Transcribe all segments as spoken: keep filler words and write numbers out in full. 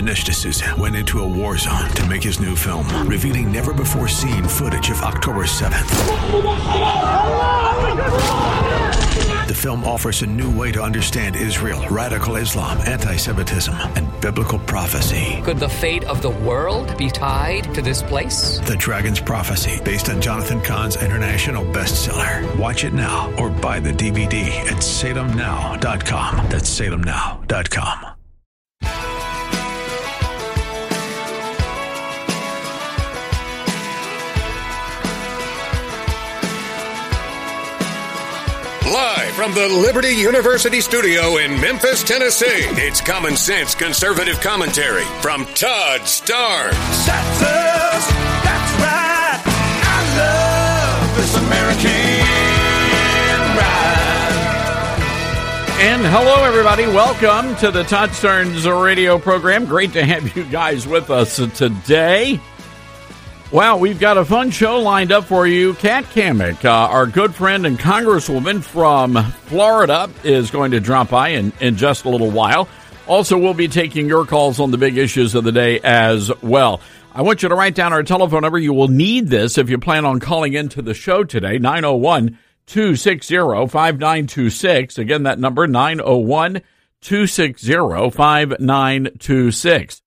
Dinesh D'Souza went into a war zone to make his new film, revealing never-before-seen footage of October seventh. The film offers a new way to understand Israel, radical Islam, anti-Semitism, and biblical prophecy. Could the fate of the world be tied to this place? The Dragon's Prophecy, based on Jonathan Cahn's international bestseller. Watch it now or buy the D V D at Salem Now dot com. That's Salem Now dot com. Live from the Liberty University studio in Memphis, Tennessee, it's Common Sense Conservative Commentary from Todd Starnes. That's us, that's right. I love this American ride. And hello, everybody. Welcome to the Todd Starnes radio program. Great to have you guys with us today. Wow, we've got a fun show lined up for you. Kat Cammack, uh, our good friend and congresswoman from Florida, is going to drop by in, in just a little while. Also, we'll be taking your calls on the big issues of the day as well. I want you to write down our telephone number. You will need this if you plan on calling into the show today, nine oh one, two six zero, five nine two six. Again, that number, nine oh one, two six zero, five nine two six.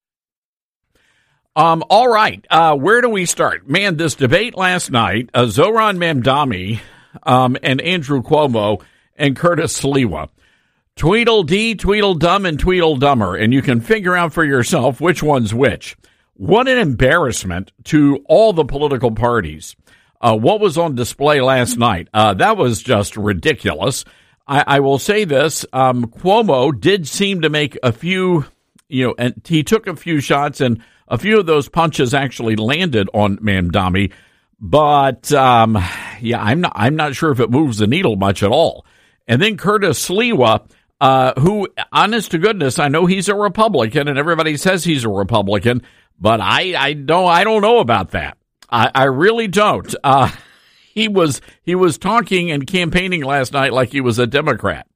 Um, all right, uh, where do we start? Man, this debate last night, uh, Zohran Mamdani um, and Andrew Cuomo and Curtis Sliwa. Tweedledee, Tweedledum, and Tweedledummer, and you can figure out for yourself which one's which. What an embarrassment to all the political parties. Uh, what was on display last night? Uh, that was just ridiculous. I, I will say this, um, Cuomo did seem to make a few, you know, and he took a few shots, and a few of those punches actually landed on Mamdani, but um, yeah, I'm not. I'm not sure if it moves the needle much at all. And then Curtis Sliwa, uh, who, honest to goodness, I know he's a Republican, and everybody says he's a Republican, but I, I don't. I don't know about that. I, I really don't. Uh, he was he was talking and campaigning last night like he was a Democrat.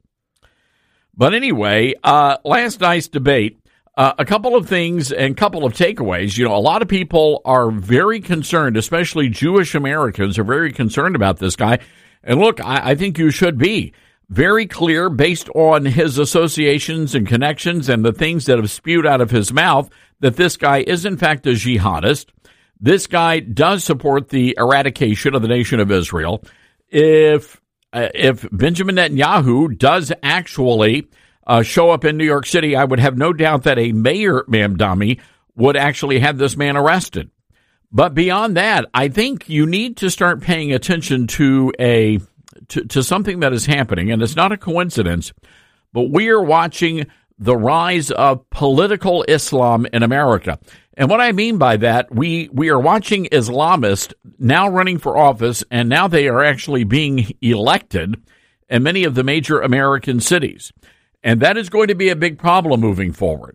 But anyway, uh, last night's debate. Uh, a couple of things and a couple of takeaways. You know, a lot of people are very concerned, especially Jewish Americans are very concerned about this guy. And look, I, I think you should be very clear based on his associations and connections and the things that have spewed out of his mouth that this guy is, in fact, a jihadist. This guy does support the eradication of the nation of Israel. If, uh, if Benjamin Netanyahu does actually Uh, show up in New York City, I would have no doubt that a Mayor Mamdani would actually have this man arrested. But beyond that, I think you need to start paying attention to a to, to something that is happening, and it's not a coincidence, but we are watching the rise of political Islam in America. And what I mean by that, we, we are watching Islamists now running for office, and now they are actually being elected in many of the major American cities. And that is going to be a big problem moving forward.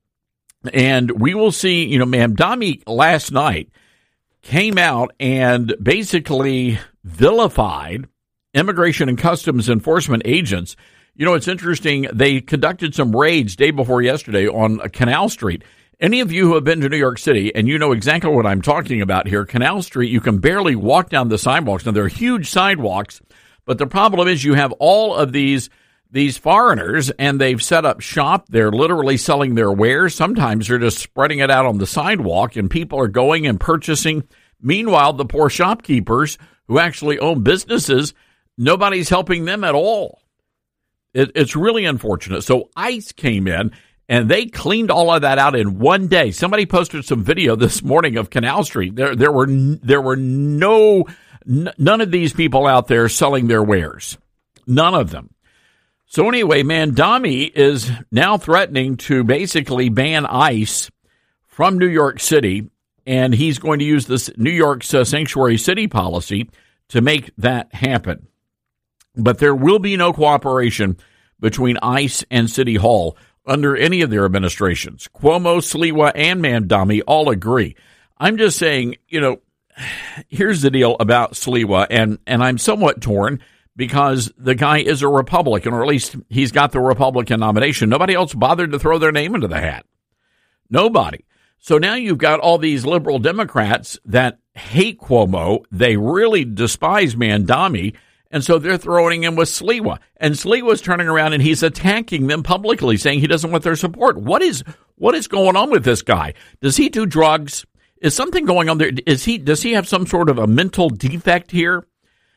And we will see, you know, Mamdani last night came out and basically vilified Immigration and Customs Enforcement agents. You know, it's interesting. They conducted some raids day before yesterday on Canal Street. Any of you who have been to New York City, and you know exactly what I'm talking about here, Canal Street, you can barely walk down the sidewalks. Now, they're huge sidewalks, but the problem is you have all of these These foreigners, and they've set up shop. They're literally selling their wares. Sometimes they're just spreading it out on the sidewalk, and people are going and purchasing. Meanwhile, the poor shopkeepers who actually own businesses, nobody's helping them at all. It, it's really unfortunate. So ICE came in, and they cleaned all of that out in one day. Somebody posted some video this morning of Canal Street. There, there were there were no n- none of these people out there selling their wares. None of them. So anyway, Mamdani is now threatening to basically ban ICE from New York City, and he's going to use this New York's uh, sanctuary city policy to make that happen. But there will be no cooperation between ICE and City Hall under any of their administrations. Cuomo, Sliwa, and Mamdani all agree. I'm just saying, you know, here's the deal about Sliwa, and, and I'm somewhat torn because the guy is a Republican, or at least he's got the Republican nomination. Nobody else bothered to throw their name into the hat. Nobody. So now you've got all these liberal Democrats that hate Cuomo. They really despise Mamdani. And so they're throwing him with Sliwa. And Sliwa's turning around and he's attacking them publicly, saying he doesn't want their support. What is what is going on with this guy? Does he do drugs? Is something going on there? Is he does he have some sort of a mental defect here?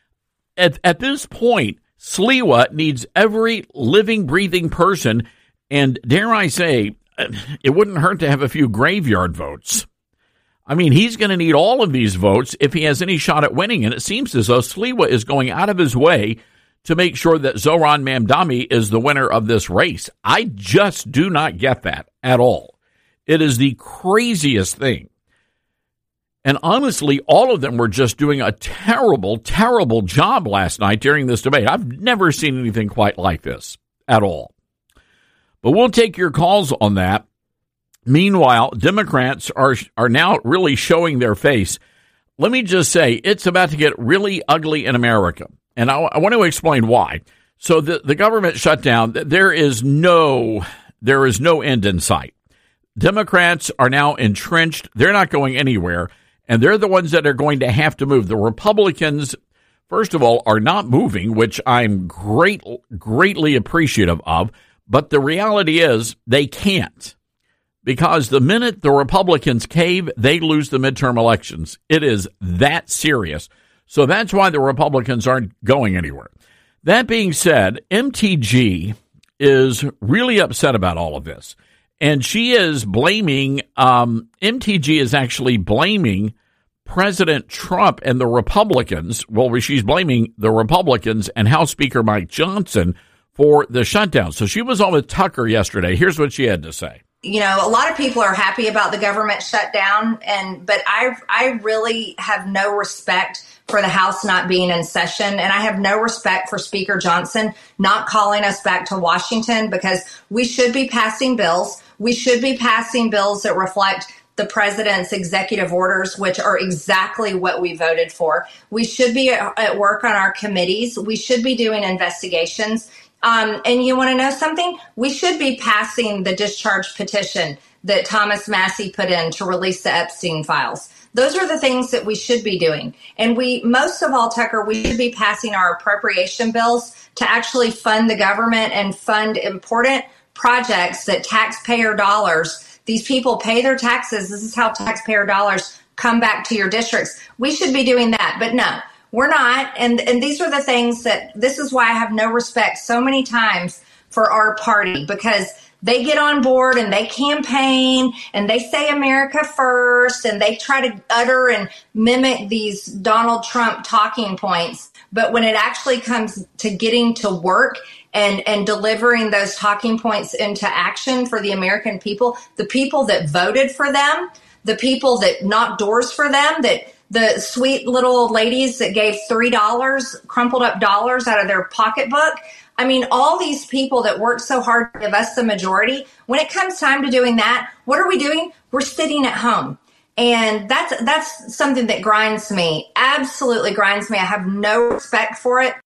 At at this point, Sliwa needs every living, breathing person, and dare I say, it wouldn't hurt to have a few graveyard votes. I mean, he's going to need all of these votes if he has any shot at winning, and it seems as though Sliwa is going out of his way to make sure that Zohran Mamdani is the winner of this race. I just do not get that at all. It is the craziest thing. And honestly, all of them were just doing a terrible, terrible job last night during this debate. I've never seen anything quite like this at all. But we'll take your calls on that. Meanwhile, Democrats are are now really showing their face. Let me just say, it's about to get really ugly in America. And I, I want to explain why. So the, the government shutdown, there is no there is no end in sight. Democrats are now entrenched. They're not going anywhere. And they're the ones that are going to have to move. The Republicans, first of all, are not moving, which I'm great, greatly appreciative of. But the reality is they can't. Because the minute the Republicans cave, they lose the midterm elections. It is that serious. So that's why the Republicans aren't going anywhere. That being said, M T G is really upset about all of this. And she is blaming, um, M T G is actually blaming President Trump and the Republicans. Well, she's blaming the Republicans and House Speaker Mike Johnson for the shutdown. So she was on with Tucker yesterday. Here's what she had to say. You know, a lot of people are happy about the government shutdown, and but I I really have no respect for the House not being in session, and I have no respect for Speaker Johnson not calling us back to Washington, because we should be passing bills. We should be passing bills that reflect the president's executive orders, which are exactly what we voted for. We should be at, at work on our committees. We should be doing investigations. Um, and you want to know something? We should be passing the discharge petition that Thomas Massie put in to release the Epstein files. Those are the things that we should be doing. And we, most of all, Tucker, we should be passing our appropriation bills to actually fund the government and fund important projects that taxpayer dollars, these people pay their taxes. This is how taxpayer dollars come back to your districts. We should be doing that. But no. We're not, and and these are the things that, this is why I have no respect so many times for our party, because they get on board and they campaign and they say America first and they try to utter and mimic these Donald Trump talking points. But when it actually comes to getting to work and, and delivering those talking points into action for the American people, the people that voted for them, the people that knocked doors for them, that the sweet little ladies that gave three dollars, crumpled up dollars out of their pocketbook. I mean, all these people that worked so hard to give us the majority, when it comes time to doing that, what are we doing? We're sitting at home. And that's that's something that grinds me, absolutely grinds me. I have no respect for it.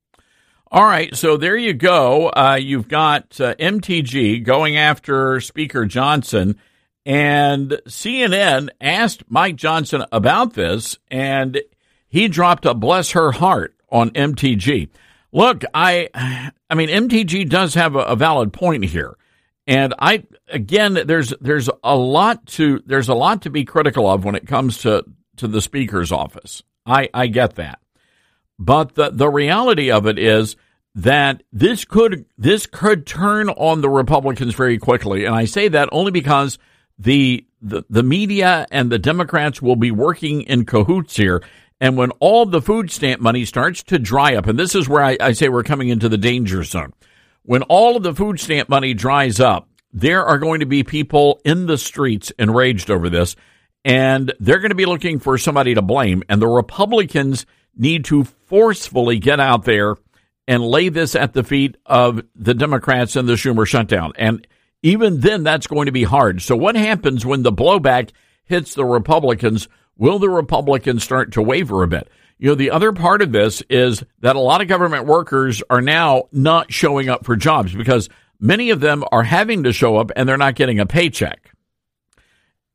All right, so there you go. Uh, you've got uh, M T G going after Speaker Johnson. And C N N asked Mike Johnson about this, and he dropped a bless her heart on M T G. Look, I I mean, M T G does have a, a valid point here. And I again, there's there's a lot to there's a lot to be critical of when it comes to, to the Speaker's office. I, I get that. But the, the reality of it is that this could this could turn on the Republicans very quickly. And I say that only because The, the the media and the Democrats will be working in cahoots here. And when all the food stamp money starts to dry up, and this is where I, I say we're coming into the danger zone. When all of the food stamp money dries up, there are going to be people in the streets enraged over this, and they're going to be looking for somebody to blame. And the Republicans need to forcefully get out there and lay this at the feet of the Democrats and the Schumer shutdown. And even then, that's going to be hard. So what happens when the blowback hits the Republicans? Will the Republicans start to waver a bit? You know, the other part of this is that a lot of government workers are now not showing up for jobs because many of them are having to show up and they're not getting a paycheck.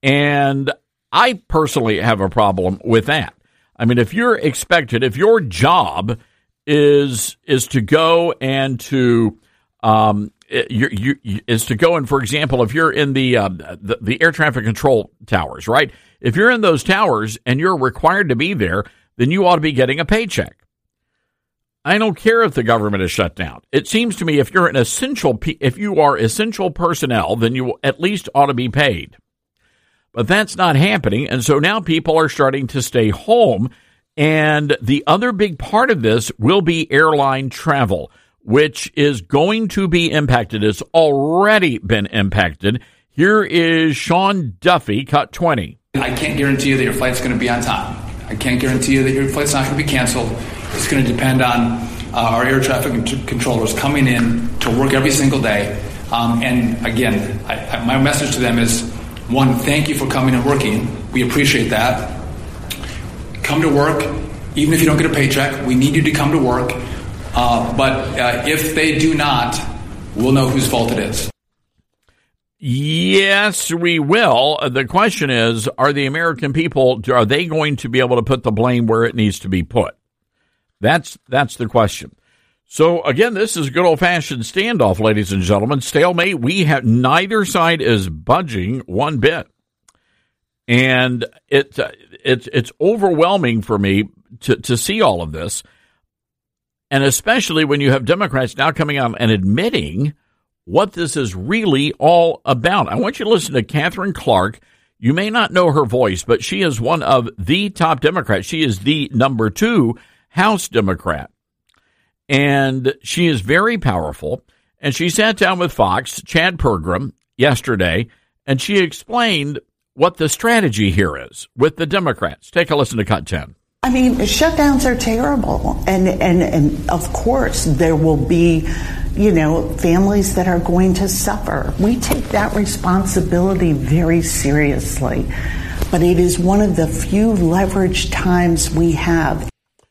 And I personally have a problem with that. I mean, if you're expected, if your job is is to go and to um, you, you, is to go and, for example, if you're in the, uh, the the air traffic control towers, right? If you're in those towers and you're required to be there, then you ought to be getting a paycheck. I don't care if the government is shut down. It seems to me if you're an essential, if you are essential personnel, then you at least ought to be paid. But that's not happening, and so now people are starting to stay home. And the other big part of this will be airline travel, which is going to be impacted. It's already been impacted. Here is Sean Duffy, Cut twenty. I can't guarantee you that your flight's going to be on time. I can't guarantee you that your flight's not going to be canceled. It's going to depend on uh, our air traffic controllers coming in to work every single day. Um, and again, I, I, my message to them is, one, thank you for coming and working. We appreciate that. Come to work, even if you don't get a paycheck. We need you to come to work. Uh, but uh, if they do not, we'll know whose fault it is. Yes, we will. The question is, are the American people, are they going to be able to put the blame where it needs to be put? That's that's the question. So, again, this is a good old-fashioned standoff, ladies and gentlemen. Stalemate. We have neither side is budging one bit. And it, uh, it's it's overwhelming for me to, to see all of this, and especially when you have Democrats now coming out and admitting what this is really all about. I want you to listen to Catherine Clark. You may not know her voice, but she is one of the top Democrats. She is the number two House Democrat, and she is very powerful. And she sat down with Fox, Chad Pergram, yesterday, and she explained what the strategy here is with the Democrats. Take a listen to Cut ten. I mean, shutdowns are terrible. And, and, and of course, there will be, you know, families that are going to suffer. We take that responsibility very seriously. But it is one of the few leveraged times we have.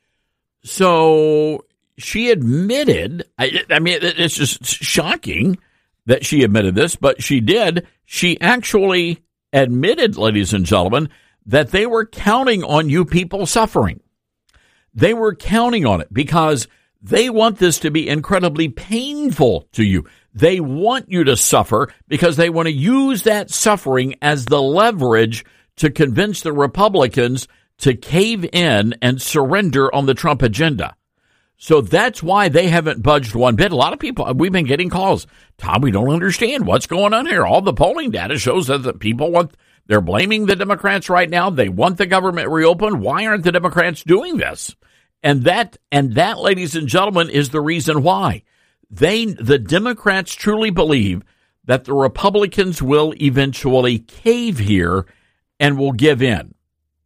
So she admitted, I, I mean, it's just shocking that she admitted this, but she did. She actually admitted, ladies and gentlemen, that they were counting on you people suffering. They were counting on it because they want this to be incredibly painful to you. They want you to suffer because they want to use that suffering as the leverage to convince the Republicans to cave in and surrender on the Trump agenda. So that's why they haven't budged one bit. A lot of people, we've been getting calls. Tom, we don't understand what's going on here. All the polling data shows that the people want, they're blaming the Democrats right now. They want the government reopened. Why aren't the Democrats doing this? And that, and that, ladies and gentlemen, is the reason why. They, the Democrats truly believe that the Republicans will eventually cave here and will give in.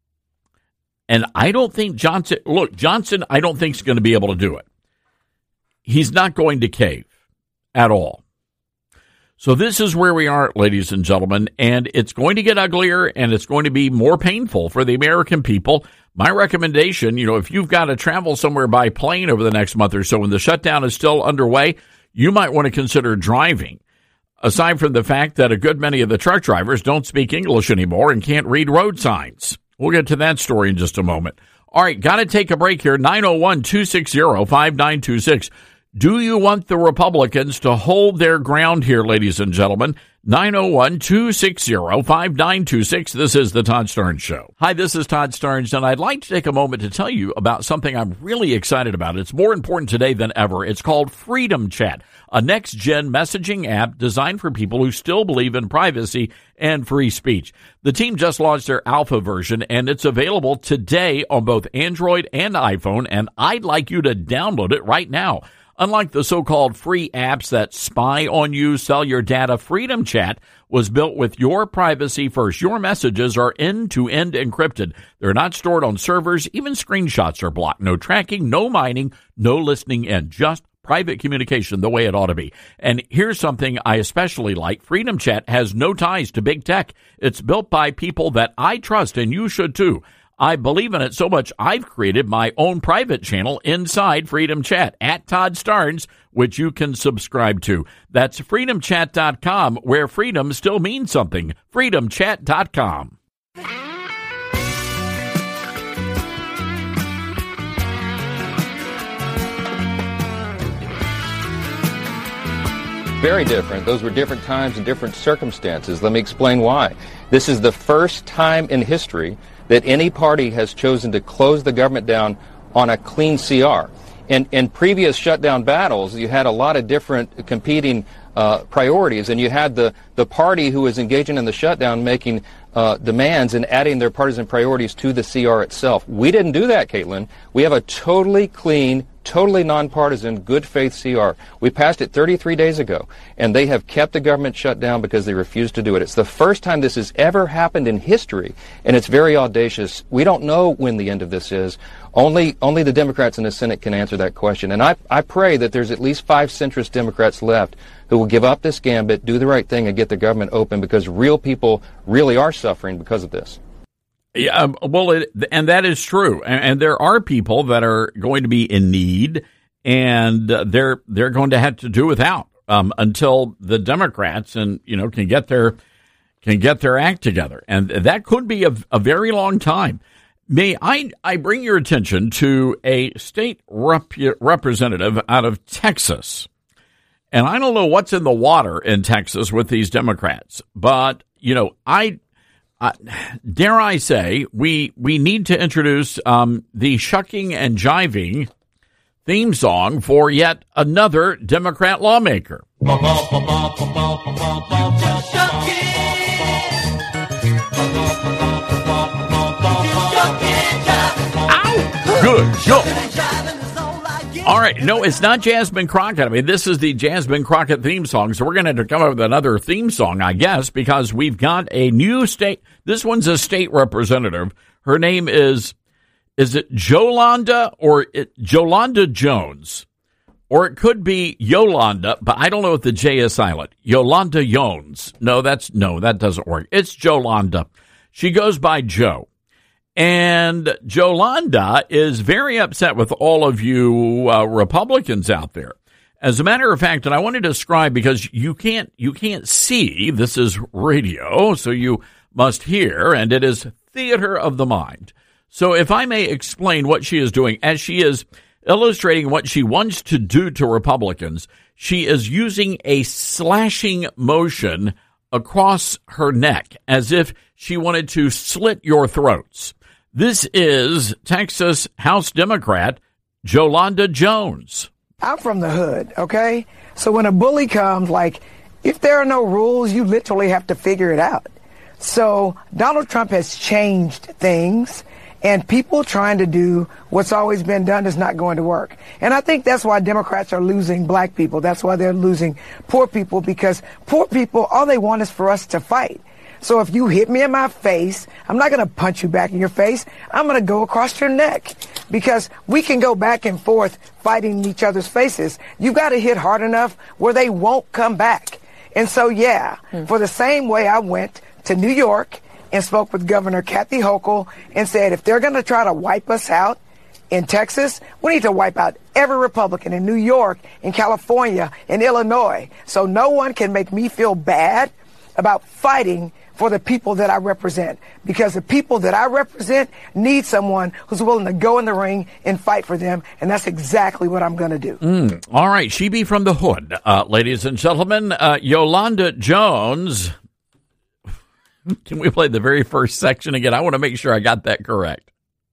And I don't think Johnson, look, Johnson, I don't think is going to be able to do it. He's not going to cave at all. So this is where we are, ladies and gentlemen, and it's going to get uglier and it's going to be more painful for the American people. My recommendation, you know, if you've got to travel somewhere by plane over the next month or so when the shutdown is still underway, you might want to consider driving. Aside from the fact that a good many of the truck drivers don't speak English anymore and can't read road signs. We'll get to that story in just a moment. All right, got to take a break here. nine oh one, two six zero, five nine two six. Do you want the Republicans to hold their ground here, ladies and gentlemen? nine oh one, two six zero, five nine two six. This is the Todd Starnes Show. Hi, this is Todd Starnes, and I'd like to take a moment to tell you about something I'm really excited about. It's more important today than ever. It's called Freedom Chat, a next-gen messaging app designed for people who still believe in privacy and free speech. The team just launched their alpha version, and it's available today on both Android and iPhone, and I'd like you to download it right now. Unlike the so-called free apps that spy on you, sell your data, Freedom Chat was built with your privacy first. Your messages are end-to-end encrypted. They're not stored on servers. Even screenshots are blocked. No tracking, no mining, no listening in. Just private communication the way it ought to be. And here's something I especially like. Freedom Chat has no ties to big tech. It's built by people that I trust, and you should too. I believe in it so much I've created my own private channel inside Freedom Chat at Todd Starnes, which you can subscribe to. That's freedom chat dot com, where freedom still means something. freedom chat dot com. Very different. Those were different times and different circumstances. Let me explain why. This is the first time in history that any party has chosen to close the government down on a clean C R. In, in previous shutdown battles, you had a lot of different competing uh, priorities, and you had the, the party who was engaging in the shutdown making uh, demands and adding their partisan priorities to the C R itself. We didn't do that, Caitlin. We have a totally clean, totally nonpartisan, good faith C R. We passed it thirty-three days ago, and they have kept the government shut down because they refused to do it. It's the first time this has ever happened in history, and it's very audacious. We don't know when the end of this is. Only only the Democrats in the Senate can answer that question. And I, I pray that there's at least five centrist Democrats left who will give up this gambit, do the right thing, and get the government open, because real people really are suffering because of this. Yeah, um, well, it, and that is true. And, and there are people that are going to be in need, and uh, they're they're going to have to do without um, until the Democrats and you know can get their can get their act together, and that could be a, a very long time. May I I bring your attention to a state rep, representative out of Texas, and I don't know what's in the water in Texas with these Democrats, but you know I. Uh, dare I say, we we need to introduce um, the shucking and jiving theme song for yet another Democrat lawmaker. Ow! Good. Go. All right. No, it's not Jasmine Crockett. I mean, this is the Jasmine Crockett theme song. So we're going to have to come up with another theme song, I guess, because we've got a new state. This one's a state representative. Her name is, is it Jolanda or it, Jolanda Jones? Or it could be Yolanda, but I don't know if the J is silent. Yolanda Jones. No, that's, no, that doesn't work. It's Jolanda. She goes by Joe. And Jolanda is very upset with all of you uh, Republicans out there. As a matter of fact, and I want to describe, because you can't you can't see, this is radio, so you must hear, and it is theater of the mind. So if I may explain what she is doing, as she is illustrating what she wants to do to Republicans, she is using a slashing motion across her neck, as if she wanted to slit your throats. This is Texas House Democrat Jolanda Jones. I'm from the hood, okay? So when a bully comes, like, if there are no rules, you literally have to figure it out. So Donald Trump has changed things, and people trying to do what's always been done is not going to work. And I think that's why Democrats are losing black people. That's why they're losing poor people, because poor people, all they want is for us to fight. So if you hit me in my face, I'm not going to punch you back in your face. I'm going to go across your neck, because we can go back and forth fighting each other's faces. You got to hit hard enough where they won't come back. And so, yeah, hmm. for the same way I went to New York and spoke with Governor Kathy Hochul and said, if they're going to try to wipe us out in Texas, we need to wipe out every Republican in New York, in California, in Illinois. So no one can make me feel bad about fighting for the people that I represent, because the people that I represent need someone who's willing to go in the ring and fight for them, and that's exactly what I'm going to do. Mm. All right, she be from the hood, uh, ladies and gentlemen. Uh, Yolanda Jones. Can we play the very first section again? I want to make sure I got that correct.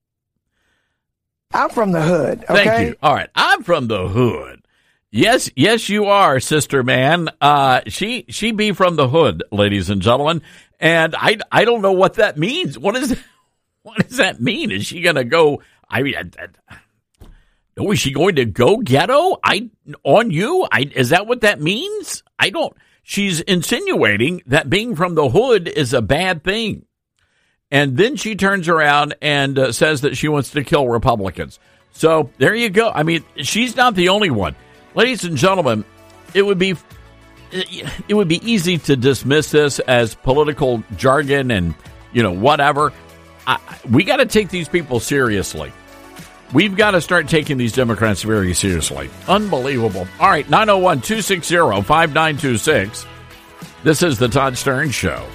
I'm from the hood, okay? Thank you. All right, I'm from the hood. Yes, yes, you are, sister man. Uh, she she be from the hood, ladies and gentlemen. And I, I don't know what that means. What is what does that mean? Is she going to go? I mean, I, I, oh, is she going to go ghetto? I on you? I is that what that means? I don't. She's insinuating that being from the hood is a bad thing, and then she turns around and uh, says that she wants to kill Republicans. So there you go. I mean, she's not the only one. Ladies and gentlemen, it would be it would be easy to dismiss this as political jargon and, you know, whatever. I, we got to take these people seriously. We've got to start taking these Democrats very seriously. Unbelievable. All right, nine oh one, two six zero, five nine two six. This is the Todd Stern Show.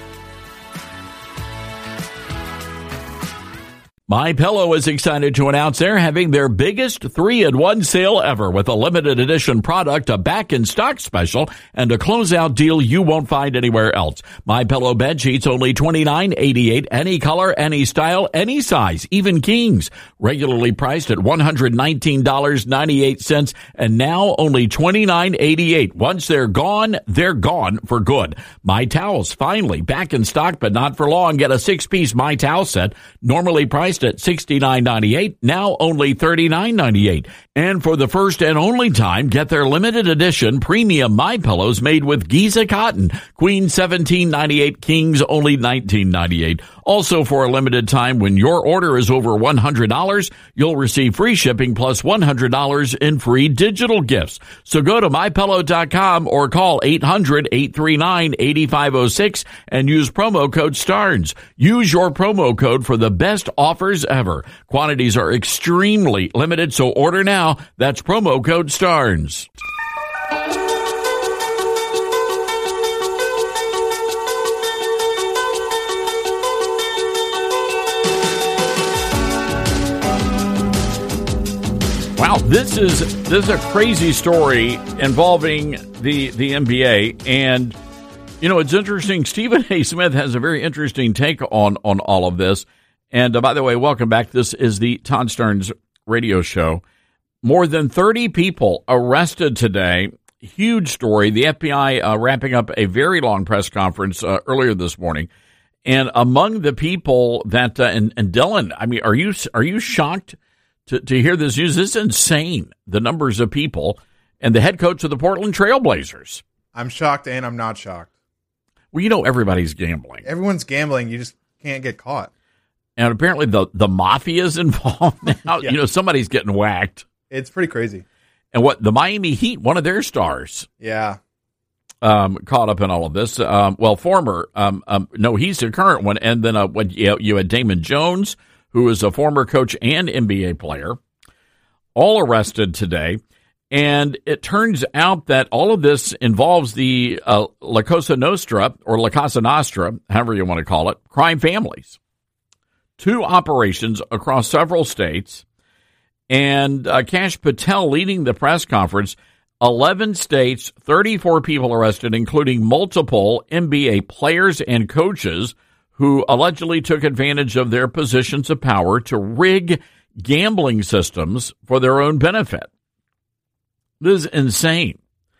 MyPillow is excited to announce they're having their biggest three in one sale ever with a limited edition product, a back-in-stock special, and a closeout deal you won't find anywhere else. MyPillow bed sheets only twenty-nine eighty-eight, any color, any style, any size, even kings. Regularly priced at one hundred nineteen dollars and ninety-eight cents and now only twenty-nine eighty-eight. Once they're gone, they're gone for good. My Towels, finally back in stock, but not for long. Get a six-piece My Towel set, normally priced at sixty-nine ninety-eight, now only thirty-nine ninety-eight. And for the first and only time, get their limited edition premium My Pillows made with Giza cotton. Queen seventeen ninety-eight, kings only nineteen ninety-eight. Also for a limited time, when your order is over one hundred dollars, you'll receive free shipping plus one hundred dollars in free digital gifts. So go to my pillow dot com or call eight hundred, eight three nine, eight five zero six and use promo code STARNS. Use your promo code for the best offers ever. Quantities are extremely limited, so order now. That's promo code STARNS. Wow, this is this is a crazy story involving the the N B A, and you know it's interesting. Stephen A. Smith has a very interesting take on on all of this. And uh, by the way, welcome back. This is the Todd Stern's radio show. More than thirty people arrested today. Huge story. The F B I uh, wrapping up a very long press conference uh, earlier this morning. And among the people that uh, and, and Dylan, I mean, are you are you shocked to, to hear this news? This is insane. The numbers of people and the head coach of the Portland Trailblazers. I'm shocked and I'm not shocked. Well, you know, everybody's gambling. Everyone's gambling. You just can't get caught. And apparently the, the mafia is involved now. Yeah. You know, somebody's getting whacked. It's pretty crazy. And what the Miami Heat, one of their stars, yeah, um, caught up in all of this. Um, well, former, um, um, no, he's the current one. And then uh, what you, you had Damon Jones, who is a former coach and N B A player, all arrested today. And it turns out that all of this involves the uh, La Cosa Nostra, or La Casa Nostra, however you want to call it, crime families. Two operations across several states. And uh, Kash Patel leading the press conference, eleven states, thirty-four people arrested, including multiple N B A players and coaches who allegedly took advantage of their positions of power to rig gambling systems for their own benefit. This is insane.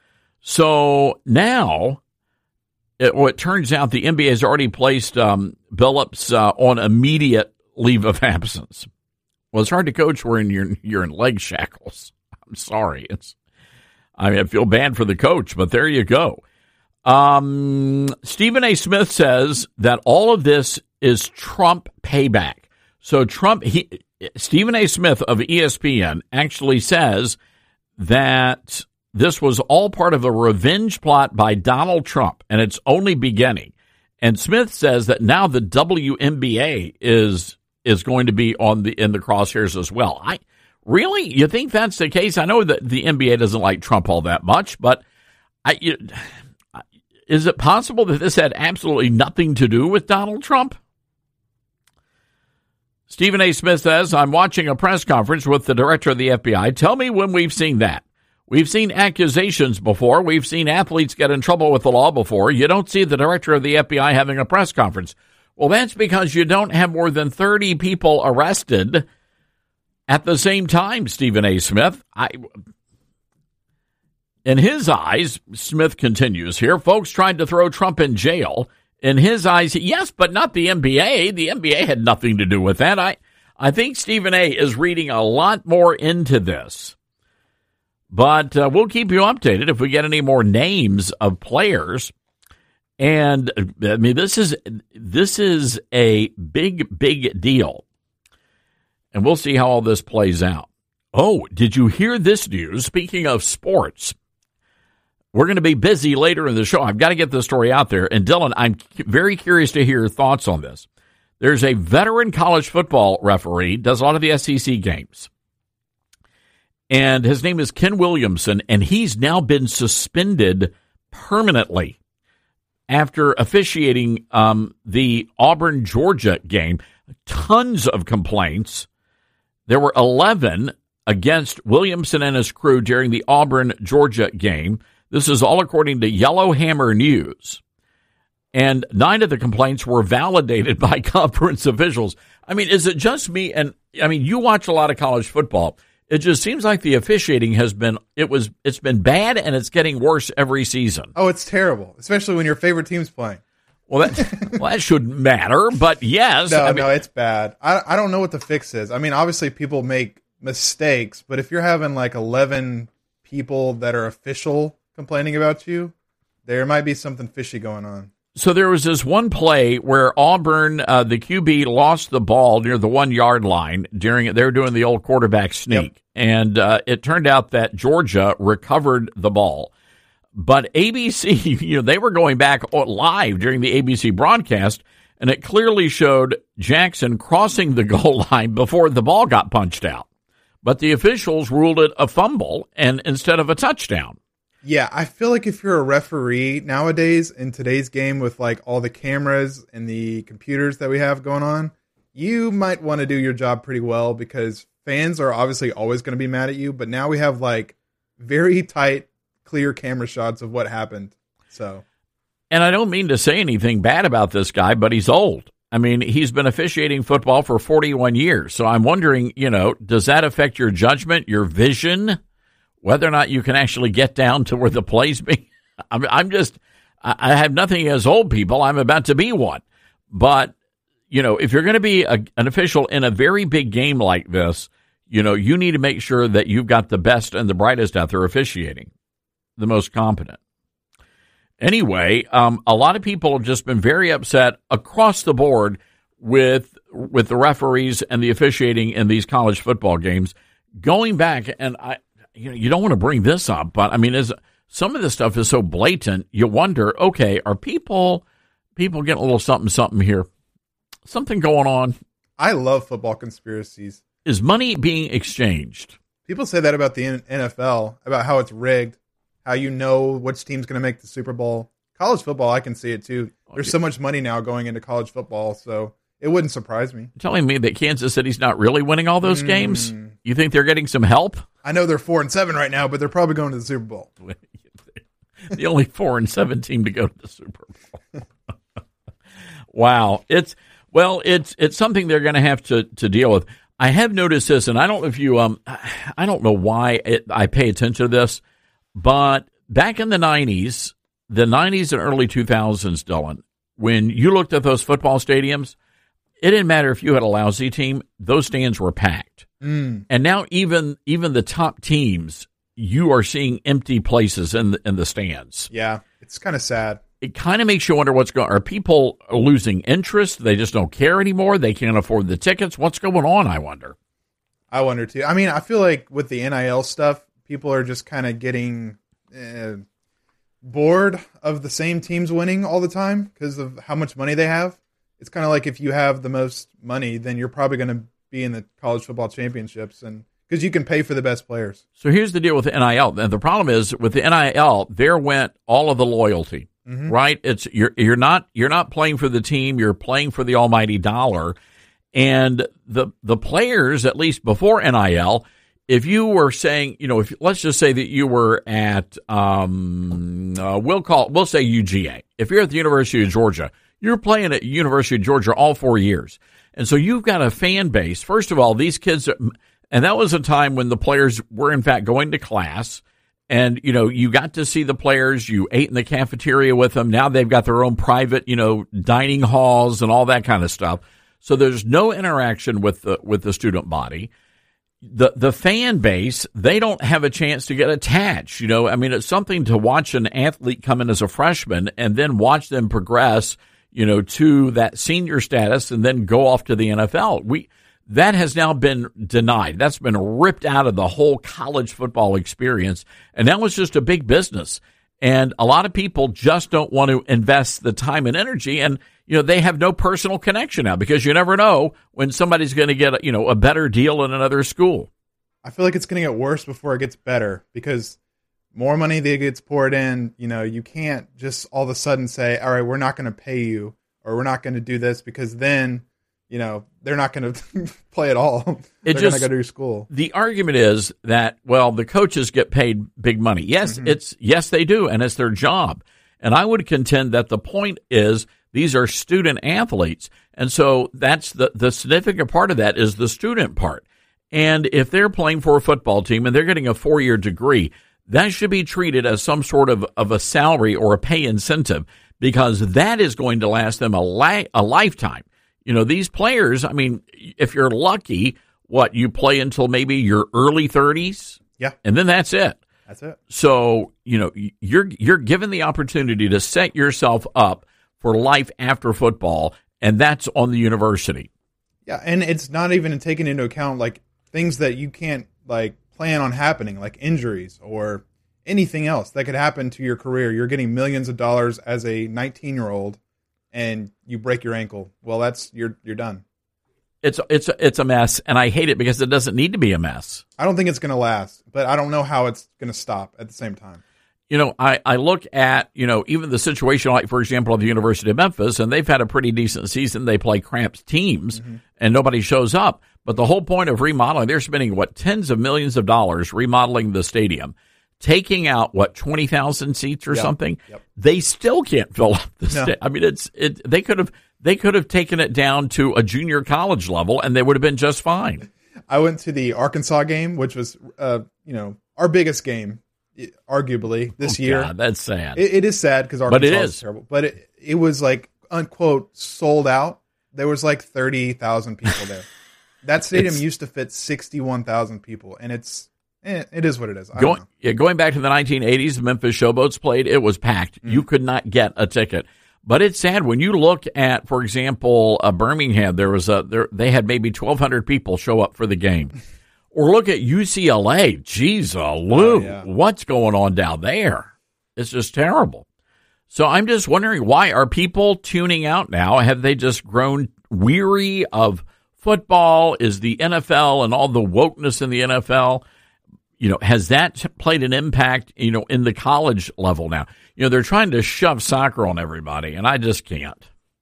So now, it, well, it turns out the N B A has already placed um, Billups uh, on immediate leave of absence. Well, it's hard to coach when you're you're in leg shackles. I'm sorry. It's I mean, I feel bad for the coach, but there you go. Um, Stephen A. Smith says that all of this is Trump payback. So Trump, he, Stephen A. Smith of E S P N actually says that this was all part of a revenge plot by Donald Trump, and it's only beginning. And Smith says that now the W N B A is is going to be on the in the crosshairs as well. I really, you think that's the case? I know that the N B A doesn't like Trump all that much, but I, you, is it possible that this had absolutely nothing to do with Donald Trump? Stephen A. Smith says, I'm watching a press conference with the director of the F B I. Tell me when we've seen that. We've seen accusations before. We've seen athletes get in trouble with the law before. You don't see the director of the F B I having a press conference. Well, that's because you don't have more than thirty people arrested at the same time, Stephen A. Smith. I, in his eyes, Smith continues here, folks tried to throw Trump in jail. In his eyes, yes, but not the N B A. The N B A had nothing to do with that. I, I think Stephen A. is reading a lot more into this. But uh, we'll keep you updated if we get any more names of players. And I mean, this is this is a big, big deal. And we'll see how all this plays out. Oh, did you hear this news? Speaking of sports, we're going to be busy later in the show. I've got to get this story out there. And Dylan, I'm very curious to hear your thoughts on this. There's a veteran college football referee, does a lot of the S E C games. And his name is Ken Williamson, and he's now been suspended permanently after officiating um, the Auburn-Georgia game. Tons of complaints. There were eleven against Williamson and his crew during the Auburn-Georgia game. This is all according to Yellowhammer News. And nine of the complaints were validated by conference officials. I mean, is it just me? And I mean, you watch a lot of college football. It just seems like the officiating has been, it was, it's been bad and it's getting worse every season. Oh, it's terrible, especially when your favorite team's playing. Well, that, well, that shouldn't matter, but yes. No, I mean, no, it's bad. I, I don't know what the fix is. I mean, obviously people make mistakes, but if you're having like eleven people that are official complaining about you, there might be something fishy going on. So there was this one play where Auburn, uh, the Q B, lost the ball near the one-yard line during it. They were doing the old quarterback sneak. Yep. And uh, it turned out that Georgia recovered the ball. But A B C, you know, they were going back live during the A B C broadcast, and it clearly showed Jackson crossing the goal line before the ball got punched out. But the officials ruled it a fumble and instead of a touchdown. Yeah, I feel like if you're a referee nowadays in today's game with like all the cameras and the computers that we have going on, you might want to do your job pretty well because fans are obviously always going to be mad at you. But now we have like very tight, clear camera shots of what happened. So, and I don't mean to say anything bad about this guy, but he's old. I mean, he's been officiating football for forty-one years. So I'm wondering, you know, does that affect your judgment, your vision? Whether or not you can actually get down to where the play's being, I'm, I'm just, I have nothing against old people. I'm about to be one. But, you know, if you're going to be a, an official in a very big game like this, you know, you need to make sure that you've got the best and the brightest out there officiating, the most competent. Anyway, um, a lot of people have just been very upset across the board with with the referees and the officiating in these college football games. Going back, and I. You know, you don't want to bring this up, but I mean, is some of this stuff is so blatant. You wonder, okay, are people people getting a little something, something here, something going on? I love football conspiracies. Is money being exchanged? People say that about the N F L, about how it's rigged, how you know which team's going to make the Super Bowl. College football, I can see it too. There's so much money now going into college football, so it wouldn't surprise me. Telling me that Kansas City's not really winning all those mm. games? You think they're getting some help? I know they're four and seven right now, but they're probably going to the Super Bowl. The only four and seven team to go to the Super Bowl. Wow, it's well, it's it's something they're going to have to to deal with. I have noticed this, and I don't know if you um, I don't know why it, I pay attention to this, but back in the nineties, the nineties and early two thousands, Dylan, when you looked at those football stadiums, it didn't matter if you had a lousy team; those stands were packed. Mm. And now even even the top teams, you are seeing empty places in the, in the stands. Yeah, it's kind of sad. It kind of makes you wonder what's going on. Are people losing interest? They just don't care anymore? They can't afford the tickets? What's going on, I wonder? I wonder, too. I mean, I feel like with the N I L stuff, people are just kind of getting uh, bored of the same teams winning all the time because of how much money they have. It's kind of like if you have the most money, then you're probably going to be in the college football championships, and because you can pay for the best players. So here's the deal with the N I L. And the problem is with the N I L, there went all of the loyalty, mm-hmm. right? It's you're you're not you're not playing for the team, you're playing for the almighty dollar. And the the players, at least before N I L, if you were saying, you know, if let's just say that you were at um uh, we'll call we'll say U G A. If you're at the University of Georgia, you're playing at University of Georgia all four years. And so you've got a fan base. First of all, these kids, and that was a time when the players were, in fact, going to class. And, you know, you got to see the players. You ate in the cafeteria with them. Now they've got their own private, you know, dining halls and all that kind of stuff. So there's no interaction with the with the student body. The the fan base, they don't have a chance to get attached. You know, I mean, it's something to watch an athlete come in as a freshman and then watch them progress, you know, to that senior status and then go off to the N F L. We that has now been denied. That's been ripped out of the whole college football experience. And that was just a big business. And a lot of people just don't want to invest the time and energy. And, you know, they have no personal connection now because you never know when somebody's going to get, a, you know, a better deal in another school. I feel like it's going to get worse before it gets better because more money that gets poured in, you know, you can't just all of a sudden say, all right, we're not going to pay you or we're not going to do this because then, you know, they're not going to play at all. They're going to go to your school. The argument is that, well, the coaches get paid big money. Yes, mm-hmm. it's yes, they do, and it's their job. And I would contend that the point is these are student athletes. And so that's the, the significant part of that is the student part. And if they're playing for a football team and they're getting a four-year degree, that should be treated as some sort of, of a salary or a pay incentive because that is going to last them a, li- a lifetime. You know, these players, I mean, if you're lucky, what, you play until maybe your early thirties? Yeah. And then that's it. That's it. So, you know, you're you're given the opportunity to set yourself up for life after football, and that's on the university. Yeah, and it's not even taking into account, like, things that you can't, like, plan on happening, like injuries or anything else that could happen to your career. You're getting millions of dollars as a nineteen-year-old. And you break your ankle. Well, that's you're you're done. It's it's it's a mess, and I hate it because it doesn't need to be a mess. I don't think it's going to last, but I don't know how it's going to stop at the same time. You know, I, I look at, you know, even the situation like, for example, at the University of Memphis, and they've had a pretty decent season. They play cramped teams, mm-hmm. and nobody shows up. But the whole point of remodeling, they're spending, what, tens of millions of dollars remodeling the stadium. Taking out, what, twenty thousand seats or yep. something, yep. they still can't fill up the no. stadium. I mean, it's it. They could have they could have taken it down to a junior college level, and they would have been just fine. I went to the Arkansas game, which was, uh, you know, our biggest game, arguably this oh, year. God, that's sad. It, it is sad because Arkansas but it is. is terrible. But it, it was like, unquote, sold out. There was like thirty thousand people there. That stadium used to fit sixty-one thousand people, and it's. Eh, it is what it is. I going, don't know. Yeah, going back to the nineteen eighties, the Memphis Showboats played. It was packed. Mm. You could not get a ticket. But it's sad when you look at, for example, uh, Birmingham. There was a there, they had maybe twelve hundred people show up for the game. Or look at U C L A. Jeez, oh, Lou, yeah. What's going on down there? It's just terrible. So I'm just wondering, why are people tuning out now? Have they just grown weary of football? Is the N F L and all the wokeness in the N F L? You know, has that played an impact, you know, in the college level now? You know, they're trying to shove soccer on everybody, and I just can't.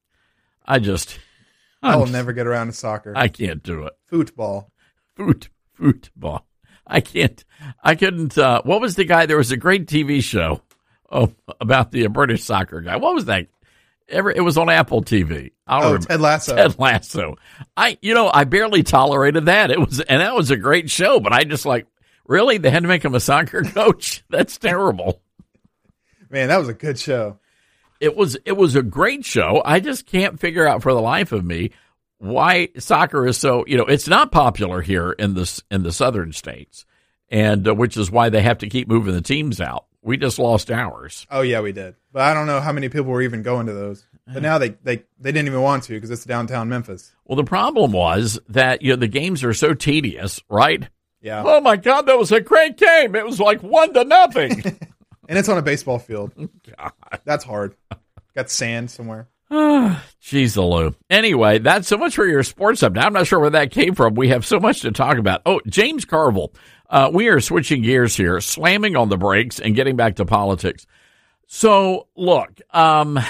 I just... I will never get around to soccer. I can't do it. Football. Foot, football. I can't. I couldn't... Uh, what was the guy? There was a great T V show oh, about the British soccer guy. What was that? Ever, it was on Apple T V. I'll oh, remember. Ted Lasso. Ted Lasso. I, you know, I barely tolerated that. It was, and that was a great show, but I just like... Really? They had to make him a soccer coach? That's terrible. Man, that was a good show. It was it was a great show. I just can't figure out for the life of me why soccer is so, you know, it's not popular here in the, in the southern states, and uh, which is why they have to keep moving the teams out. We just lost ours. Oh, yeah, we did. But I don't know how many people were even going to those. But now they, they, they didn't even want to because it's downtown Memphis. Well, the problem was that, you know, the games are so tedious, right? Yeah. Oh, my God, that was a great game. It was like one to nothing. And it's on a baseball field. God. That's hard. Got sand somewhere. Jeez, Lou. Anyway, that's so much for your sports update. I'm not sure where that came from. We have so much to talk about. Oh, James Carville. Uh, we are switching gears here, slamming on the brakes and getting back to politics. So, look, um,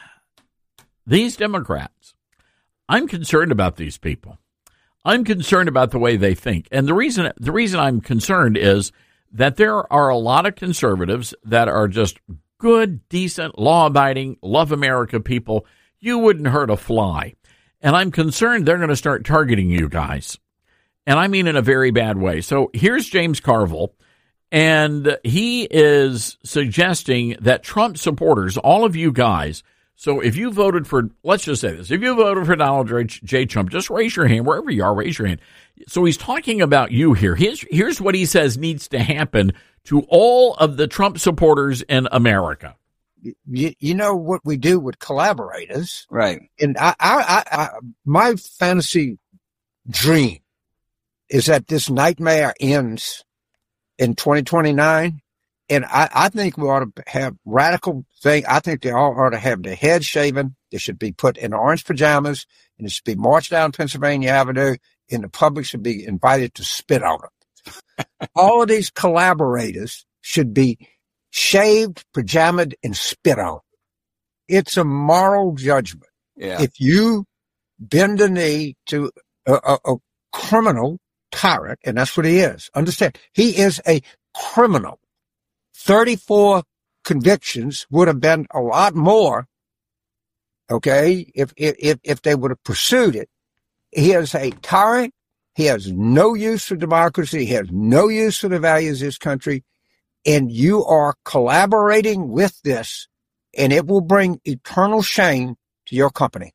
these Democrats, I'm concerned about these people. I'm concerned about the way they think. And the reason the reason I'm concerned is that there are a lot of conservatives that are just good, decent, law-abiding, love America people. You wouldn't hurt a fly. And I'm concerned they're going to start targeting you guys. And I mean in a very bad way. So here's James Carville, and he is suggesting that Trump supporters, all of you guys, so if you voted for, let's just say this, if you voted for Donald J. Trump, just raise your hand. Wherever you are, raise your hand. So he's talking about you here. Here's, here's what he says needs to happen to all of the Trump supporters in America. You, you know what we do with collaborators. Right. And I, I, I, my fantasy dream is that this nightmare ends in twenty twenty-nine And I, I think we ought to have radical thing. I think they all ought to have their heads shaven. They should be put in orange pajamas, and it should be marched down Pennsylvania Avenue, and the public should be invited to spit on them. All of these collaborators should be shaved, pajamaed, and spit on. It's a moral judgment. Yeah. If you bend the knee to a, a, a criminal tyrant, and that's what he is. Understand, he is a criminal. thirty-four convictions would have been a lot more, okay, if, if, if they would have pursued it. He is a tyrant. He has no use for democracy. He has no use for the values of this country. And you are collaborating with this, and it will bring eternal shame to your company.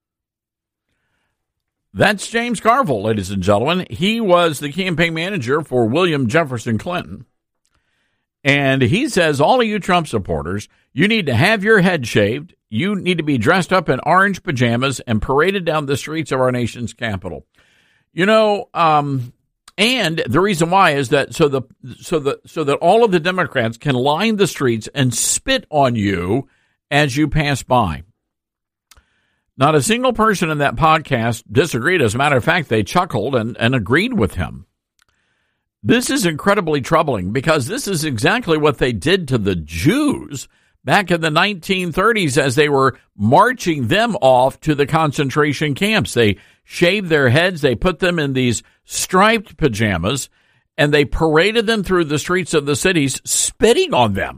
That's James Carville, ladies and gentlemen. He was the campaign manager for William Jefferson Clinton. And he says, all of you Trump supporters, you need to have your head shaved. You need to be dressed up in orange pajamas and paraded down the streets of our nation's capital. You know, um, and the reason why is that so the so the so that all of the Democrats can line the streets and spit on you as you pass by. Not a single person in that podcast disagreed. As a matter of fact, they chuckled and, and agreed with him. This is incredibly troubling because this is exactly what they did to the Jews back in the nineteen thirties as they were marching them off to the concentration camps. They shaved their heads, they put them in these striped pajamas, and they paraded them through the streets of the cities, spitting on them.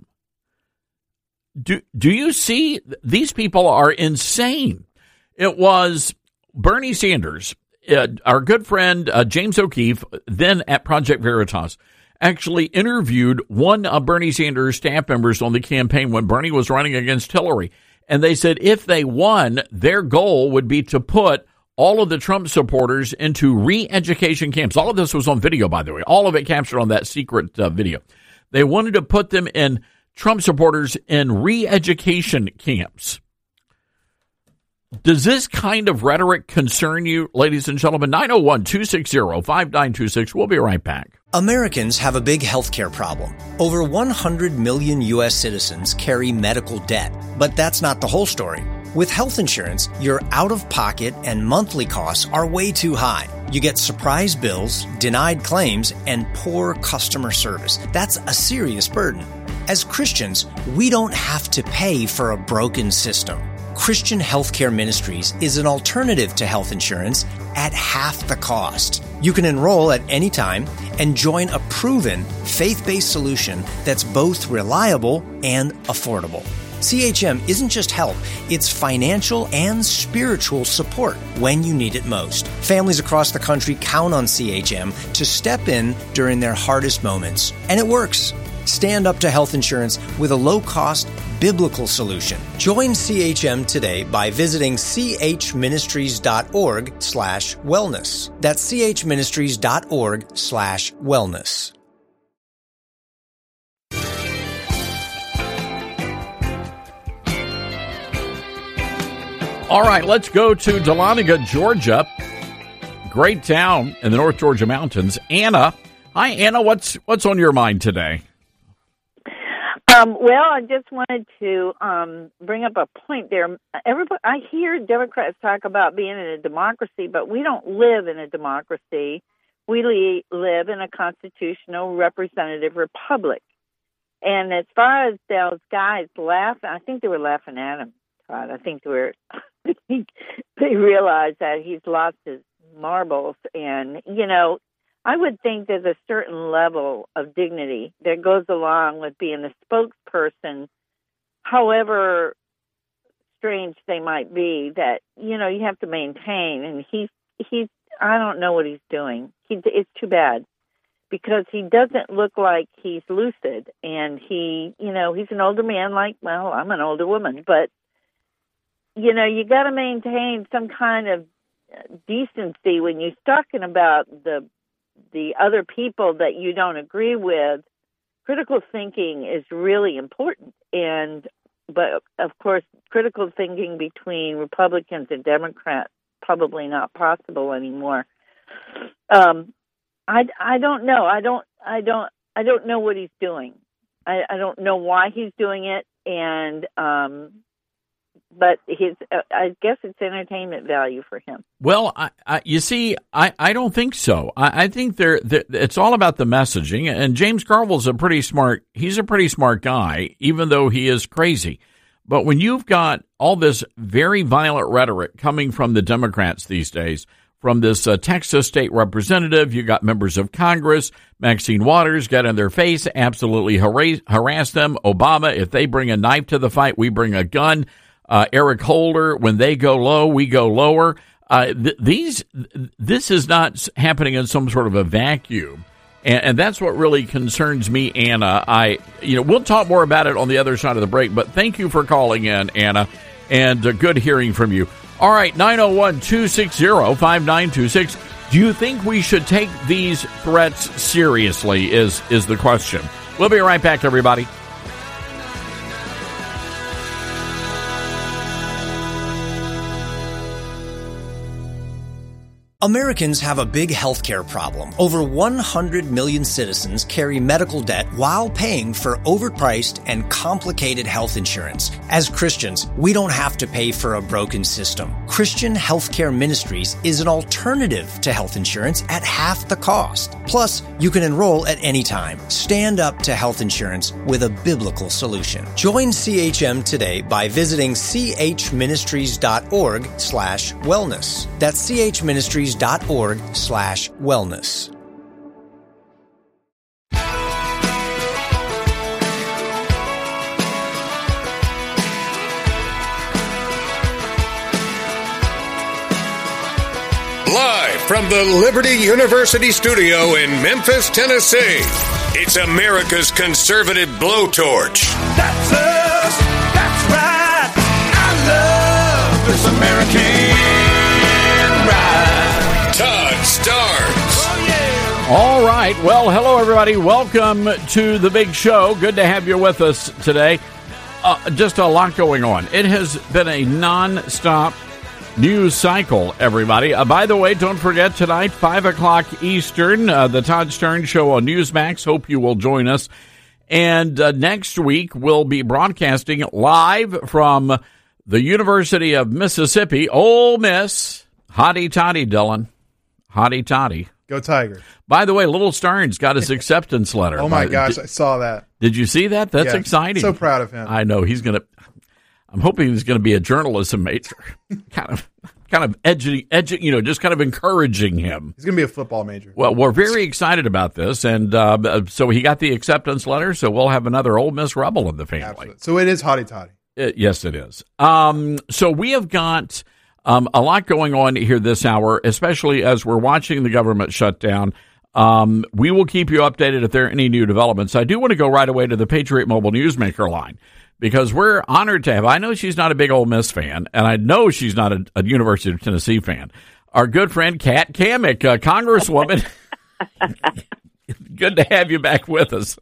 Do, do you see? These people are insane. It was Bernie Sanders, uh, our good friend uh, James O'Keefe, then at Project Veritas, actually interviewed one of Bernie Sanders' staff members on the campaign when Bernie was running against Hillary. And they said if they won, their goal would be to put all of the Trump supporters into re-education camps. All of this was on video, by the way. All of it captured on that secret uh, video. They wanted to put them in, Trump supporters in re-education camps. Does this kind of rhetoric concern you, ladies and gentlemen? nine oh one, two six zero, five nine two six. We'll be right back. Americans have a big healthcare problem. Over one hundred million U S citizens carry medical debt. But that's not the whole story. With health insurance, your out-of-pocket and monthly costs are way too high. You get surprise bills, denied claims, and poor customer service. That's a serious burden. As Christians, we don't have to pay for a broken system. Christian Healthcare Ministries is an alternative to health insurance at half the cost. You can enroll at any time and join a proven, faith-based solution that's both reliable and affordable. C H M isn't just help, it's financial and spiritual support when you need it most. Families across the country count on C H M to step in during their hardest moments. And it works. Stand up to health insurance with a low-cost, biblical solution. Join C H M today by visiting chministries.org slash wellness. That's chministries.org slash wellness. All right, let's go to Dahlonega, Georgia. Great town in the North Georgia mountains. Anna. Hi, Anna. What's what's on your mind today? Um, well, I just wanted to um, bring up a point there. Everybody, I hear Democrats talk about being in a democracy, but we don't live in a democracy. We le- live in a constitutional representative republic. And as far as those guys laughing, I think they were laughing at him, Todd. I think they were. I think they realize that he's lost his marbles. And, you know, I would think there's a certain level of dignity that goes along with being the spokesperson, however strange they might be, that, you know, you have to maintain. And he's, he's I don't know what he's doing. He, it's too bad because he doesn't look like he's lucid. And he, you know, he's an older man like, well, I'm an older woman, but you know, you got to maintain some kind of decency when you're talking about the the other people that you don't agree with. Critical thinking is really important, and but of course, critical thinking between Republicans and Democrats probably not possible anymore. Um, I I don't know. I don't I don't I don't know what he's doing. I, I don't know why he's doing it, and um, but his uh, I guess it's entertainment value for him. Well, I, I, you see, I, I don't think so. I, I think they're, they're, it's all about the messaging. And James Carville's a pretty smart. He's a pretty smart guy, even though he is crazy. But when you've got all this very violent rhetoric coming from the Democrats these days, from this uh, Texas state representative, you got members of Congress, Maxine Waters got in their face, absolutely harass, harass them. Obama, if they bring a knife to the fight, we bring a gun. Uh, Eric Holder, when they go low, we go lower. Uh, th- these, this is not happening in some sort of a vacuum. And, and that's what really concerns me, Anna. I, you know, we'll talk more about it on the other side of the break, but thank you for calling in, Anna, and uh, good hearing from you. All right, nine oh one, two six zero, five nine two six. Do you think we should take these threats seriously is, is the question. We'll be right back, everybody. Americans have a big healthcare problem. Over one hundred million citizens carry medical debt while paying for overpriced and complicated health insurance. As Christians, we don't have to pay for a broken system. Christian Healthcare Ministries is an alternative to health insurance at half the cost. Plus, you can enroll at any time. Stand up to health insurance with a biblical solution. Join C H M today by visiting chministries.org slash wellness. That's chministries.org slash wellness. Live from the Liberty University studio in Memphis, Tennessee, it's America's conservative blowtorch. That's us. That's right. I love this American ride. Todd Starnes. Oh, yeah. All right. Well, hello, everybody. Welcome to the big show. Good to have you with us today. Uh, just a lot going on. It has been a non-stop news cycle, everybody. Uh, by the way, don't forget tonight, five o'clock Eastern, uh, the Todd Starnes Show on Newsmax. Hope you will join us. And uh, next week, we'll be broadcasting live from the University of Mississippi. Ole Miss. Hotty toddy, Dylan. Hotty toddy. Go Tigers. By the way, Little Starnes got his acceptance letter. Oh, my By, gosh. Did, I saw that. Did you see that? That's yeah, exciting. So proud of him. I know. He's going to... I'm hoping he's going to be a journalism major, kind of, kind of edging, edging, you know, just kind of encouraging him. He's going to be a football major. Well, we're very excited about this, and uh, so he got the acceptance letter. So we'll have another Ole Miss Rebel in the family. Absolutely. So it is hotty toddy. It, yes, it is. Um, so we have got um, a lot going on here this hour, especially as we're watching the government shut down. Um, we will keep you updated if there are any new developments. I do want to go right away to the Patriot Mobile Newsmaker line, because we're honored to have, I know she's not a big Ole Miss fan, and I know she's not a, a University of Tennessee fan, our good friend Kat Cammack, uh, Congresswoman. Good to have you back with us.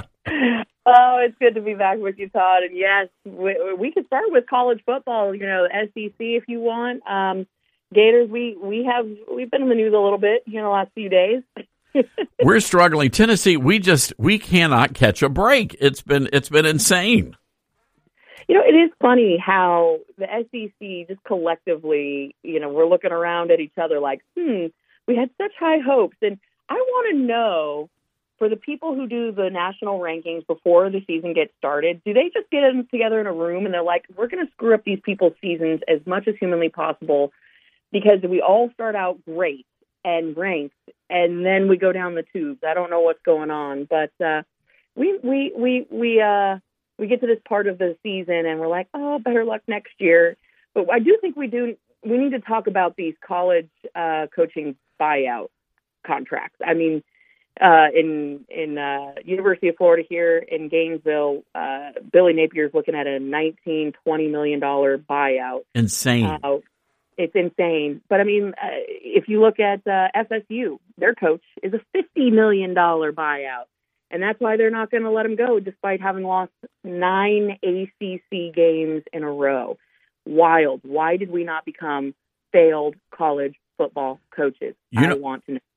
Oh, it's good to be back with you, Todd. And yes, we, we could start with college football, you know, S E C if you want. Um, Gators, we, we have, we've been in the news a little bit, you know, the last few days. We're struggling. Tennessee, we just, we cannot catch a break. It's been, it's been insane. You know, it is funny how the S E C just collectively, you know, we're looking around at each other like, hmm, we had such high hopes. And I want to know, for the people who do the national rankings before the season gets started, do they just get them together in a room and they're like, we're going to screw up these people's seasons as much as humanly possible because we all start out great and ranked and then we go down the tubes. I don't know what's going on, but uh, we, we, we, we, uh, we get to this part of the season and we're like, oh, better luck next year. But I do think we do, we need to talk about these college uh, coaching buyout contracts. I mean, uh, in, in uh, University of Florida here in Gainesville, uh, Billy Napier's looking at a nineteen, twenty million dollars buyout. Insane. Uh, it's insane. But I mean, uh, if you look at uh, F S U, their coach is a fifty million dollars buyout. And that's why they're not going to let him go, despite having lost nine A C C games in a row. Wild. Why did we not become failed college football coaches? You I know, want to know.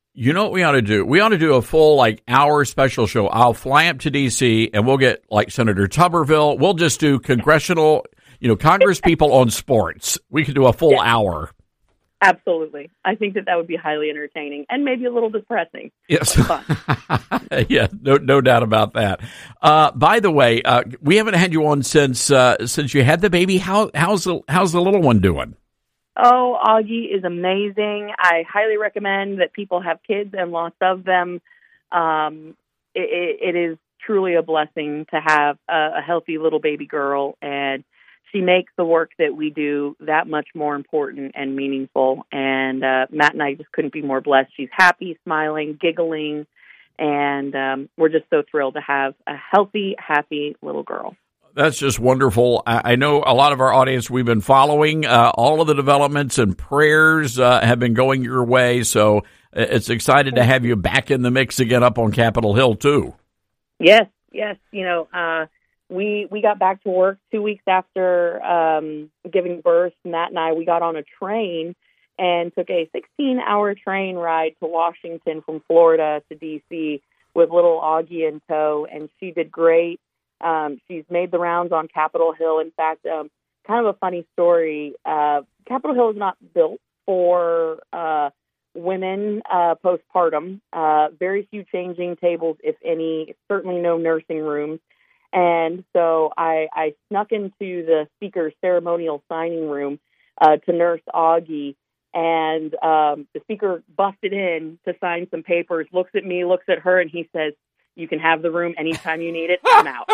You know what we ought to do? We ought to do a full, like, hour special show. I'll fly up to D C and we'll get, like, Senator Tuberville. We'll just do congressional, you know, Congress people on sports. We could do a full yeah. hour. Absolutely. I think that that would be highly entertaining and maybe a little depressing. Yes. yeah, no, no doubt about that. Uh, by the way, uh, we haven't had you on since uh, since you had the baby. How how's the how's the little one doing? Oh, Augie is amazing. I highly recommend that people have kids and lots of them. Um, it, it is truly a blessing to have a, a healthy little baby girl, and she makes the work that we do that much more important and meaningful. And uh, Matt and I just couldn't be more blessed. She's happy, smiling, giggling, and um, we're just so thrilled to have a healthy, happy little girl. That's just wonderful. I, I know a lot of our audience we've been following. Uh, all of the developments and prayers uh, have been going your way, so it's excited to have you back in the mix again up on Capitol Hill, too. Yes, yes. You know, uh, We we got back to work two weeks after um, giving birth. Matt and I, we got on a train and took a sixteen-hour train ride to Washington from Florida to D C with little Augie in tow, and she did great. Um, she's made the rounds on Capitol Hill. In fact, um, kind of a funny story, uh, Capitol Hill is not built for uh, women uh, postpartum. Uh, very few changing tables, if any, certainly no nursing rooms. And so I, I snuck into the speaker's ceremonial signing room uh, to nurse Augie, and um, the speaker busted in to sign some papers, looks at me, looks at her, and he says, "You can have the room anytime you need it. I'm out."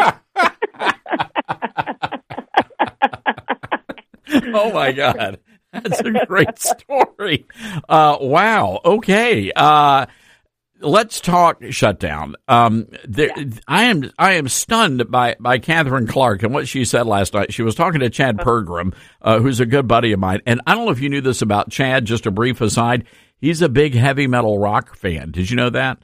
Oh, my God. That's a great story. Uh, wow. Okay. Uh Let's talk shutdown. Um, there, yeah. I am I am stunned by, by Catherine Clark and what she said last night. She was talking to Chad Pergram, uh, who's a good buddy of mine. And I don't know if you knew this about Chad, just a brief aside. He's a big heavy metal rock fan. Did you know that?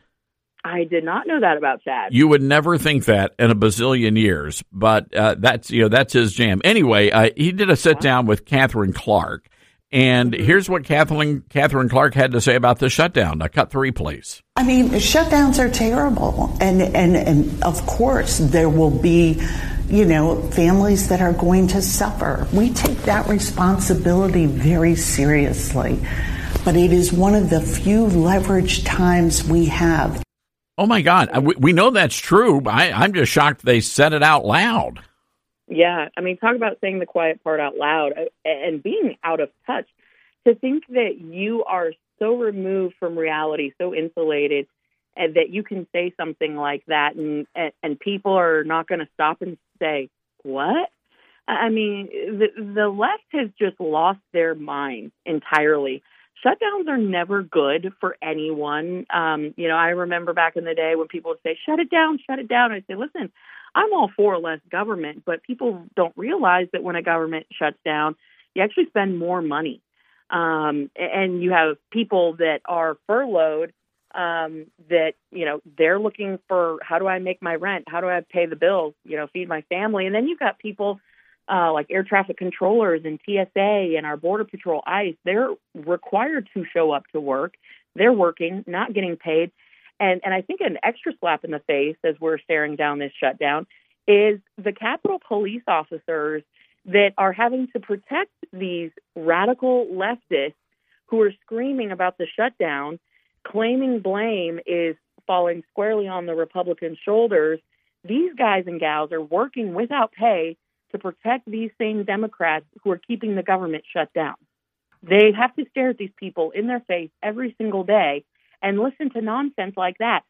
I did not know that about Chad. You would never think that in a bazillion years, but uh, that's you know that's his jam. Anyway, uh, he did a sit down with Catherine Clark, and mm-hmm. here's what Catherine Catherine Clark had to say about the shutdown. Now, cut three, please. I mean, shutdowns are terrible, and and and of course there will be, you know, families that are going to suffer. We take that responsibility very seriously, but it is one of the few leveraged times we have. Oh, my God. We, we know that's true. I, I'm just shocked they said it out loud. Yeah. I mean, talk about saying the quiet part out loud and being out of touch. To think that you are so removed from reality, so insulated, and that you can say something like that and, and, and people are not going to stop and say, what? I mean, the, the left has just lost their mind entirely. Shutdowns are never good for anyone. Um, you know, I remember back in the day when people would say, shut it down, shut it down. I'd say, listen, I'm all for less government, but people don't realize that when a government shuts down, you actually spend more money. Um, and you have people that are furloughed um, that, you know, they're looking for, how do I make my rent? How do I pay the bills, you know, feed my family? And then you've got people Uh, like air traffic controllers and T S A and our Border Patrol, ICE, they're required to show up to work. They're working, not getting paid. And and I think an extra slap in the face as we're staring down this shutdown is the Capitol Police officers that are having to protect these radical leftists who are screaming about the shutdown, claiming blame is falling squarely on the Republican shoulders. These guys and gals are working without pay to protect these same Democrats who are keeping the government shut down. They have to stare at these people in their face every single day and listen to nonsense like that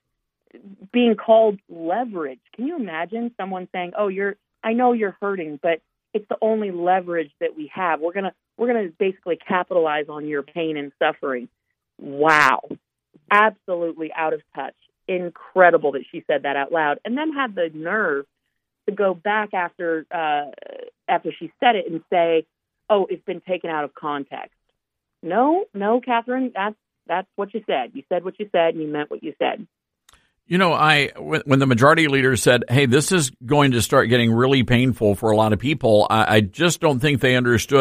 being called leverage. Can you imagine someone saying, "Oh, you're I know you're hurting, but it's the only leverage that we have. We're going to we're going to basically capitalize on your pain and suffering." Wow. Absolutely out of touch. Incredible that she said that out loud and then had the nerve to go back after uh, after she said it and say, "Oh, it's been taken out of context." No, no, Catherine, that's that's what you said. You said what you said, and you meant what you said. You know, I when, when the majority leader said, "Hey, this is going to start getting really painful for a lot of people," I, I just don't think they understood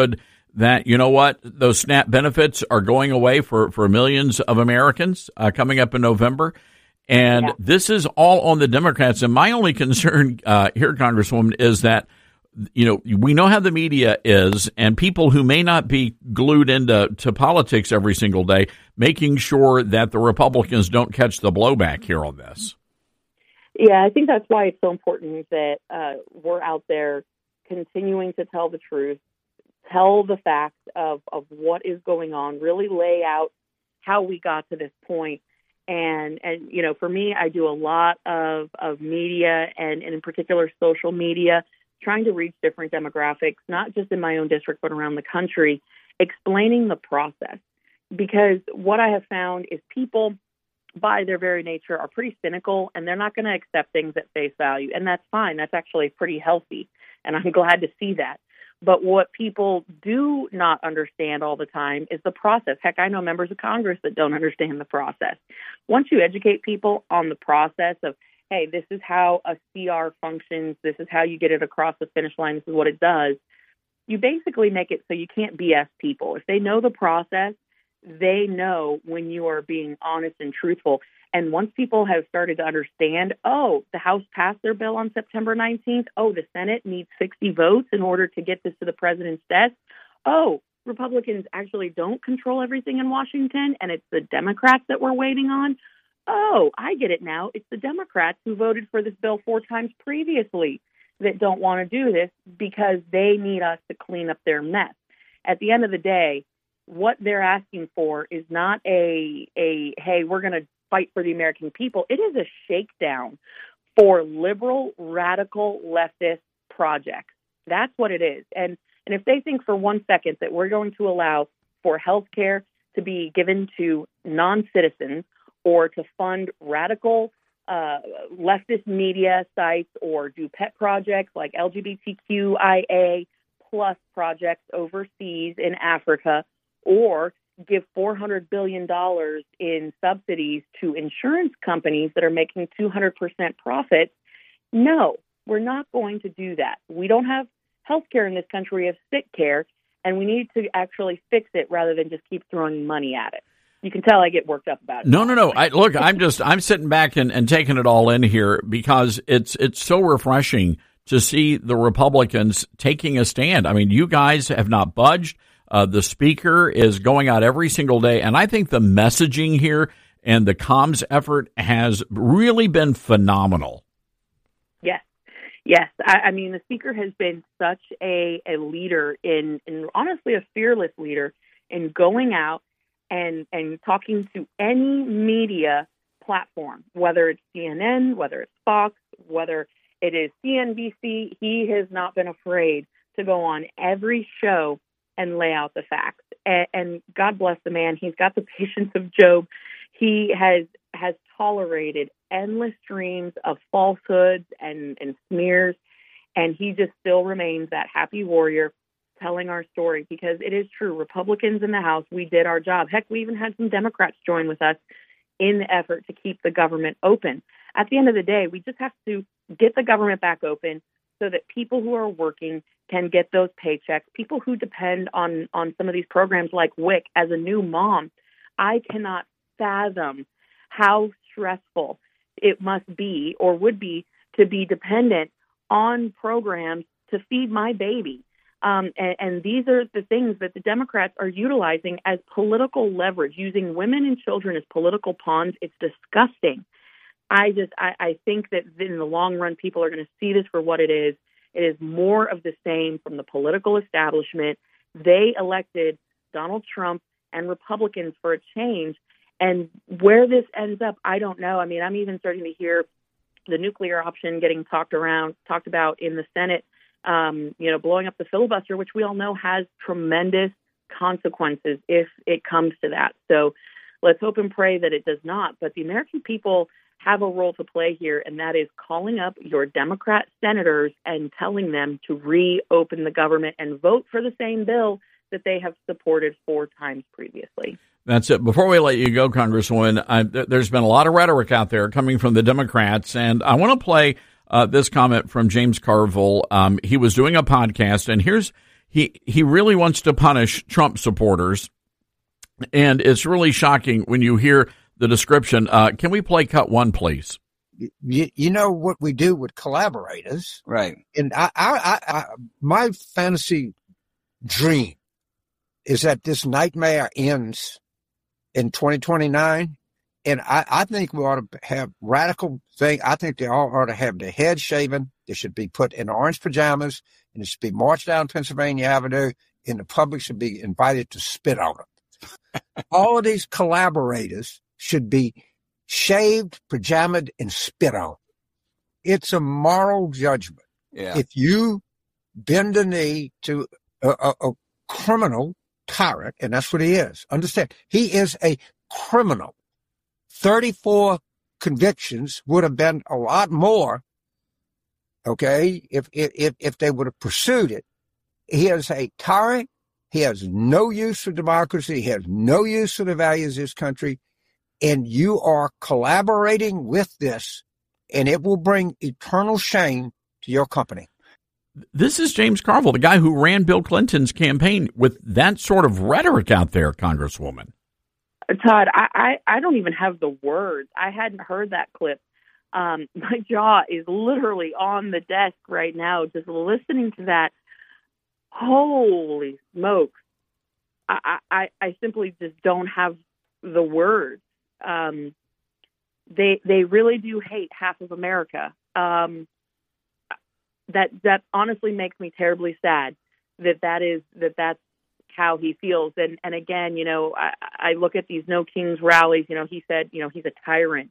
that, you know what, those SNAP benefits are going away for, for millions of Americans uh, coming up in November. And yeah. this is all on the Democrats. And my only concern uh, here, Congresswoman, is that, you know, we know how the media is, and people who may not be glued into to politics every single day, making sure that the Republicans don't catch the blowback here on this. Yeah, I think that's why it's so important that uh, we're out there continuing to tell the truth, tell the facts of, of what is going on, really lay out how we got to this point. And, and you know, for me, I do a lot of, of media and, and in particular social media, trying to reach different demographics, not just in my own district, but around the country, explaining the process. Because what I have found is people, by their very nature, are pretty cynical, and they're not going to accept things at face value. And that's fine. That's actually pretty healthy. And I'm glad to see that. But what people do not understand all the time is the process. Heck, I know members of Congress that don't understand the process. Once you educate people on the process of, hey, this is how a C R functions, this is how you get it across the finish line, this is what it does, you basically make it so you can't B S people. If they know the process, they know when you are being honest and truthful. And once people have started to understand, oh, the House passed their bill on September nineteenth. Oh, the Senate needs sixty votes in order to get this to the president's desk. Oh, Republicans actually don't control everything in Washington, and it's the Democrats that we're waiting on. Oh, I get it now. It's the Democrats who voted for this bill four times previously that don't want to do this because they need us to clean up their mess. At the end of the day, what they're asking for is not a, a hey, we're going to fight for the American people. It is a shakedown for liberal, radical, leftist projects. That's what it is. And and if they think for one second that we're going to allow for health care to be given to non-citizens or to fund radical uh, leftist media sites or do pet projects like L G B T Q I A plus projects overseas in Africa, or give four hundred billion dollars in subsidies to insurance companies that are making two hundred percent profits. No, we're not going to do that. We don't have health care in this country. We have sick care, and we need to actually fix it rather than just keep throwing money at it. You can tell I get worked up about it. No, no, no. I, look, I'm just I'm sitting back and, and taking it all in here because it's it's so refreshing to see the Republicans taking a stand. I mean, you guys have not budged. Uh, the speaker is going out every single day, and I think the messaging here and the comms effort has really been phenomenal. Yes, yes. I, I mean, the speaker has been such a, a leader in, in, honestly, a fearless leader in going out and, and talking to any media platform, whether it's C N N, whether it's Fox, whether it is C N B C. He has not been afraid to go on every show and lay out the facts. And, and God bless the man. He's got the patience of Job. He has has tolerated endless streams of falsehoods and, and smears, and he just still remains that happy warrior telling our story, because it is true. Republicans in the House, we did our job. Heck, we even had some Democrats join with us in the effort to keep the government open. At the end of the day, we just have to get the government back open so that people who are working can get those paychecks. People who depend on, on some of these programs like W I C. As a new mom, I cannot fathom how stressful it must be or would be to be dependent on programs to feed my baby. Um, and, and these are the things that the Democrats are utilizing as political leverage, using women and children as political pawns. It's disgusting. I just, I, I think that in the long run, people are going to see this for what it is. It is more of the same from the political establishment. They elected Donald Trump and Republicans for a change. And where this ends up, I don't know. I mean, I'm even starting to hear the nuclear option getting talked around, talked about in the Senate, um, you know, blowing up the filibuster, which we all know has tremendous consequences if it comes to that. So let's hope and pray that it does not. But the American people have a role to play here, and that is calling up your Democrat senators and telling them to reopen the government and vote for the same bill that they have supported four times previously. That's it. Before we let you go, Congresswoman, I, th- there's been a lot of rhetoric out there coming from the Democrats, and I want to play uh, this comment from James Carville. Um, he was doing a podcast, and here's he he really wants to punish Trump supporters, and it's really shocking when you hear the description. Uh, can we play cut one, please? You, you know what we do with collaborators, right? And I, I, I, I my fantasy dream is that this nightmare ends in twenty twenty-nine. And I, I think we ought to have radical thing. I think they all ought to have their heads shaven. They should be put in orange pajamas, and it should be marched down Pennsylvania Avenue, and the public should be invited to spit on them. All of these collaborators should be shaved, pajamaed, and spit on. It's a moral judgment. Yeah. If you bend the knee to a, a, a criminal tyrant, and that's what he is, understand, he is a criminal. thirty-four convictions would have been a lot more, okay, if, if, if they would have pursued it. He is a tyrant. He has no use for democracy. He has no use for the values of this country. And you are collaborating with this, and it will bring eternal shame to your company. This is James Carville, the guy who ran Bill Clinton's campaign with that sort of rhetoric out there, Congresswoman. Todd, I, I, I don't even have the words. I hadn't heard that clip. Um, my jaw is literally on the desk right now, just listening to that. Holy smokes. I, I, I simply just don't have the words. Um, they they really do hate half of America. Um, that that honestly makes me terribly sad that that is that that's how he feels. And, and again, you know, I, I look at these No Kings rallies, you know, he said, you know, he's a tyrant.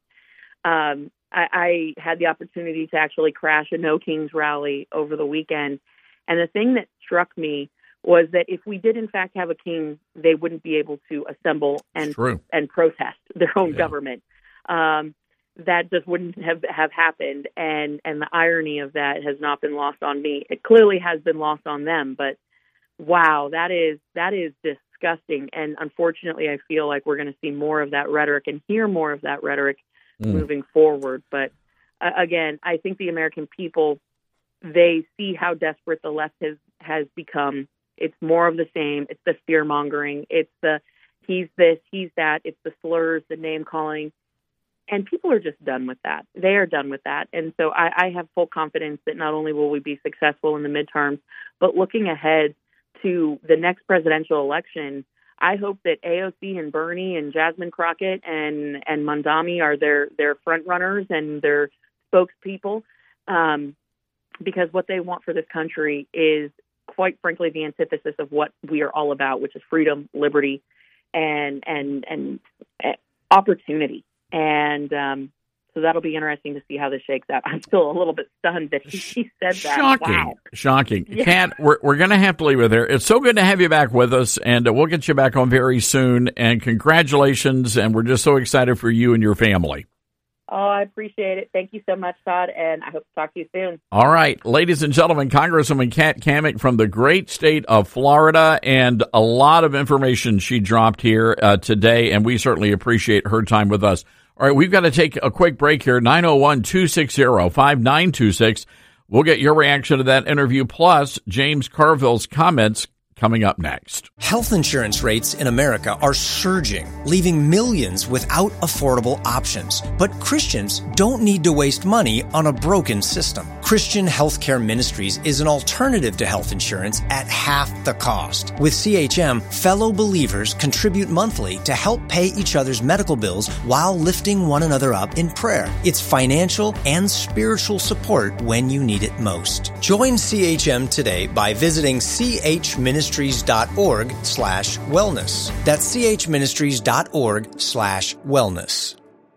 Um, I, I had the opportunity to actually crash a No Kings rally over the weekend. And the thing that struck me was that if we did in fact have a king, they wouldn't be able to assemble and, and protest their own yeah. government. Um, that just wouldn't have, have happened. And, and the irony of that has not been lost on me. It clearly has been lost on them, but wow, that is that is disgusting. And unfortunately, I feel like we're going to see more of that rhetoric and hear more of that rhetoric mm. moving forward. But uh, again, I think the American people, they see how desperate the left has, has become. It's more of the same. It's the fear mongering. It's the he's this, he's that. It's the slurs, the name calling. And people are just done with that. They are done with that. And so I, I have full confidence that not only will we be successful in the midterms, but looking ahead to the next presidential election, I hope that A O C and Bernie and Jasmine Crockett and, and Mamdani are their, their front runners and their spokespeople, um, because what they want for this country is, quite frankly, the antithesis of what we are all about, which is freedom, liberty, and and and uh, opportunity. And um, so that'll be interesting to see how this shakes out. I'm still a little bit stunned that he, he said that. Shocking. Wow. Shocking. Yeah. Kat, we're, we're going to have to leave it there. It's so good to have you back with us, and uh, we'll get you back on very soon. And congratulations, and we're just so excited for you and your family. Oh, I appreciate it. Thank you so much, Todd, and I hope to talk to you soon. All right. Ladies and gentlemen, Congresswoman Kat Cammack from the great state of Florida, and a lot of information she dropped here uh, today, and we certainly appreciate her time with us. All right, we've got to take a quick break here, nine oh one, two six zero, five nine two six. We'll get your reaction to that interview, plus James Carville's comments coming up next. Health insurance rates in America are surging, leaving millions without affordable options. But Christians don't need to waste money on a broken system. Christian Healthcare Ministries is an alternative to health insurance at half the cost. With C H M, fellow believers contribute monthly to help pay each other's medical bills while lifting one another up in prayer. It's financial and spiritual support when you need it most. Join C H M today by visiting C H Ministries dot org slash wellness. That's chministries dot org slash wellness.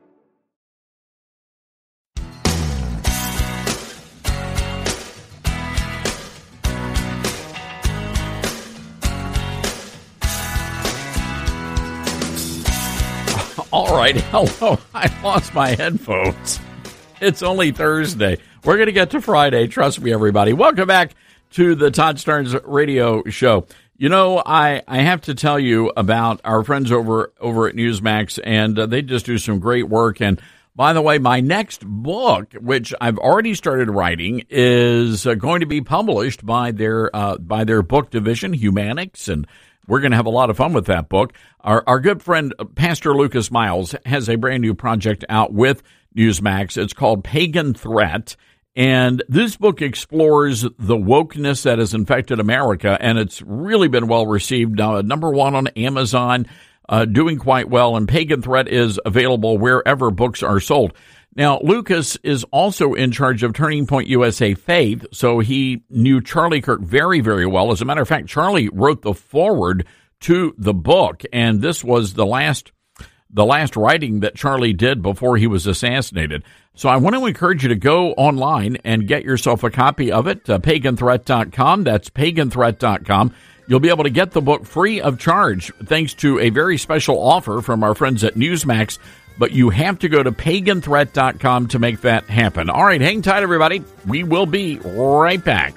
All right. Hello. I lost my headphones. It's only Thursday. We're going to get to Friday. Trust me, everybody. Welcome back to the Todd Starnes Radio Show. You know, I, I have to tell you about our friends over over at Newsmax, and uh, they just do some great work. And By the way, my next book, which I've already started writing, is uh, going to be published by their uh, by their book division, Humanics, and we're going to have a lot of fun with that book. Our, our good friend, Pastor Lucas Miles, has a brand new project out with Newsmax. It's called Pagan Threat. And this book explores the wokeness that has infected America, and it's really been well received. Uh, number one on Amazon, uh, doing quite well, and Pagan Threat is available wherever books are sold. Now, Lucas is also in charge of Turning Point U S A Faith, so he knew Charlie Kirk very, very well. As a matter of fact, Charlie wrote the foreword to the book, and this was the last the last writing that Charlie did before he was assassinated. So I want to encourage you to go online and get yourself a copy of it, uh, pagan threat dot com. That's pagan threat dot com. You'll be able to get the book free of charge thanks to a very special offer from our friends at Newsmax. But you have to go to pagan threat dot com to make that happen. All right, hang tight, everybody. We will be right back.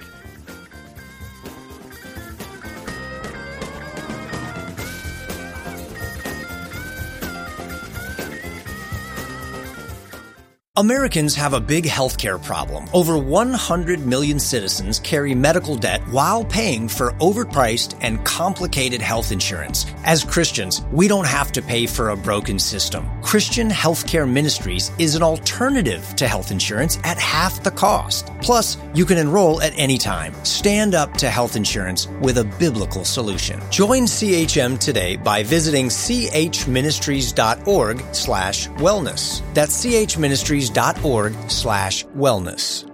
Americans have a big healthcare problem. Over one hundred million citizens carry medical debt while paying for overpriced and complicated health insurance. As Christians, we don't have to pay for a broken system. Christian Healthcare Ministries is an alternative to health insurance at half the cost. Plus, you can enroll at any time. Stand up to health insurance with a biblical solution. Join C H M today by visiting chministries.org slash wellness. That's chministries.org slash wellness.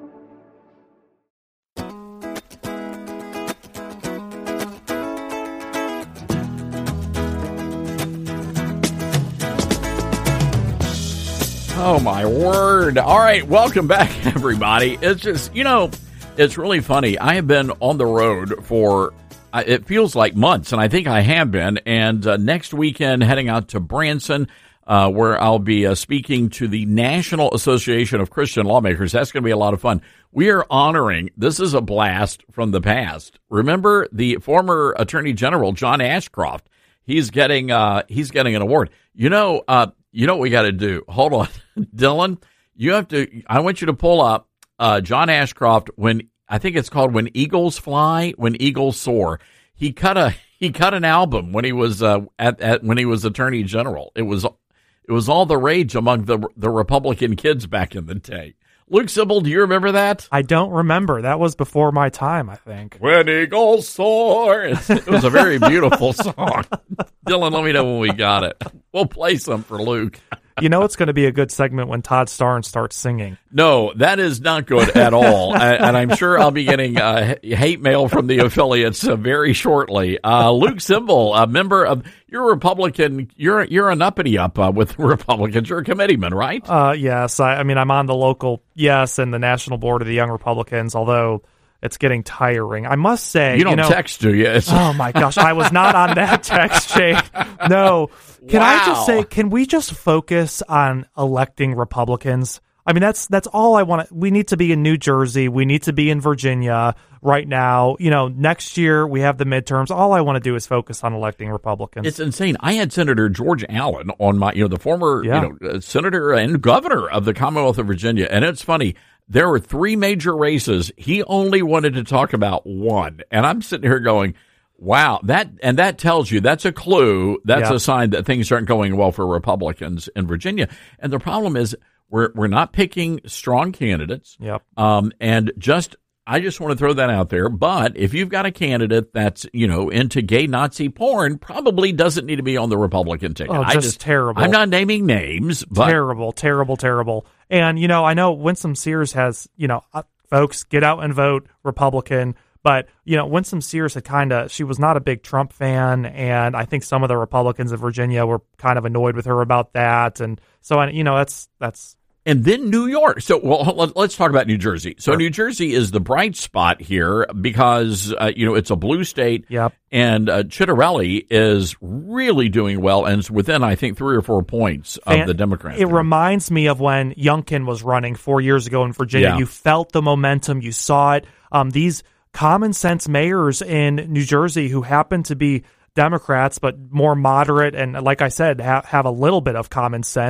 Oh, my word. All right, welcome back, everybody. It's just, you know, it's really funny. I have been on the road for, uh, it feels like months, and I think I have been, and uh, next weekend heading out to Branson, Uh, where I'll be uh, speaking to the National Association of Christian Lawmakers. That's going to be a lot of fun. We are honoring, this is a blast from the past. Remember the former Attorney General, John Ashcroft? He's getting uh, he's getting an award. You know, uh, you know what we got to do? Hold on. Dylan, you have to, I want you to pull up uh, John Ashcroft when, I think it's called When Eagles Fly, When Eagles Soar. He cut a, he cut an album when he was, uh, at, at, when he was Attorney General. It was, It was all the rage among the the Republican kids back in the day. Luke Sybil, do you remember that? I don't remember. That was before my time, I think. When eagles soar. It was a very beautiful song. Dylan, let me know when we got it. We'll play some for Luke. You know it's going to be a good segment when Todd Starnes starts singing. No, that is not good at all. and, and I'm sure I'll be getting uh, hate mail from the affiliates uh, very shortly. Uh, Luke Sybil, a member of, you're a Republican, you're you're an uppity up uh, with Republicans. You're a committeeman, right? Uh, yes. I, I mean, I'm on the local, yes, and the national board of the Young Republicans, although it's getting tiring. I must say, you don't you know, text, do you? Oh my gosh, I was not on that text chain. No. Can wow. I just say, can we just focus on electing Republicans? I mean, that's that's all I want. We need to be in New Jersey. We need to be in Virginia right now. You know, next year we have the midterms. All I want to do is focus on electing Republicans. It's insane. I had Senator George Allen on my, you know, the former, Yeah. you know, uh, senator and governor of the Commonwealth of Virginia. And it's funny. There were three major races. He only wanted to talk about one. And I'm sitting here going, wow, that and that tells you, that's a clue, that's Yeah. a sign that things aren't going well for Republicans in Virginia. And the problem is we're we're not picking strong candidates. Yep. Um, and just I just want to throw that out there. But if you've got a candidate that's, you know, into gay Nazi porn, probably doesn't need to be on the Republican ticket. Oh, I just just terrible. I'm not naming names, but terrible, terrible, terrible. And, you know, I know Winsome Sears has, you know, uh, folks, get out and vote Republican. But, you know, Winsome Sears had kind of, she was not a big Trump fan. And I think some of the Republicans in Virginia were kind of annoyed with her about that. And so, I, you know, that's, that's, And then New York. So, well, let- let's talk about New Jersey. So, Sure. New Jersey is the bright spot here because, uh, you know, it's a blue state. Yep. And uh, Chitterelli is really doing well and is within, I think, three or four points of And the Democrats. It reminds me of when Youngkin was running four years ago in Virginia. Yeah. You felt the momentum. You saw it. Um, these common sense mayors in New Jersey who happen to be Democrats, but more moderate and, like I said, ha- have a little bit of common sense.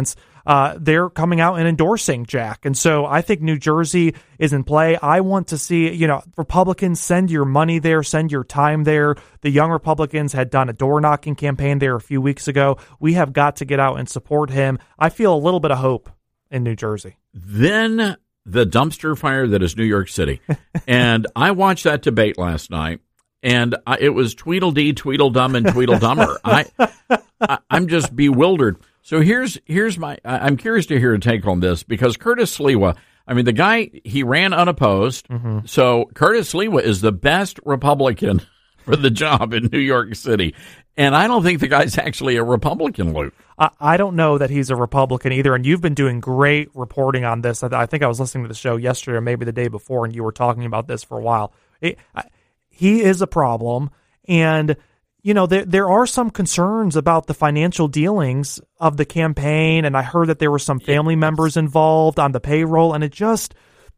uh, they're coming out and endorsing Jack. And so I think New Jersey is in play. I want to see, you know, Republicans, send your money there, send your time there. The Young Republicans had done a door-knocking campaign there a few weeks ago. We have got to get out and support him. I feel a little bit of hope in New Jersey. Then the dumpster fire that is New York City. And I watched that debate last night, and I, it was Tweedledee, Tweedledum, and Tweedledummer. I, I, I'm just bewildered. So here's here's my – I'm curious to hear a take on this, because Curtis Sliwa, I mean, the guy, he ran unopposed. Mm-hmm. So Curtis Sliwa is the best Republican for the job in New York City. And I don't think the guy's actually a Republican, Luke. I, I don't know that he's a Republican either. And you've been doing great reporting on this. I, I think I was listening to the show yesterday or maybe the day before, and you were talking about this for a while. It, I, he is a problem. And, you know, there, there are some concerns about the financial dealings of the campaign. And I heard that there were some family members involved on the payroll. And it just...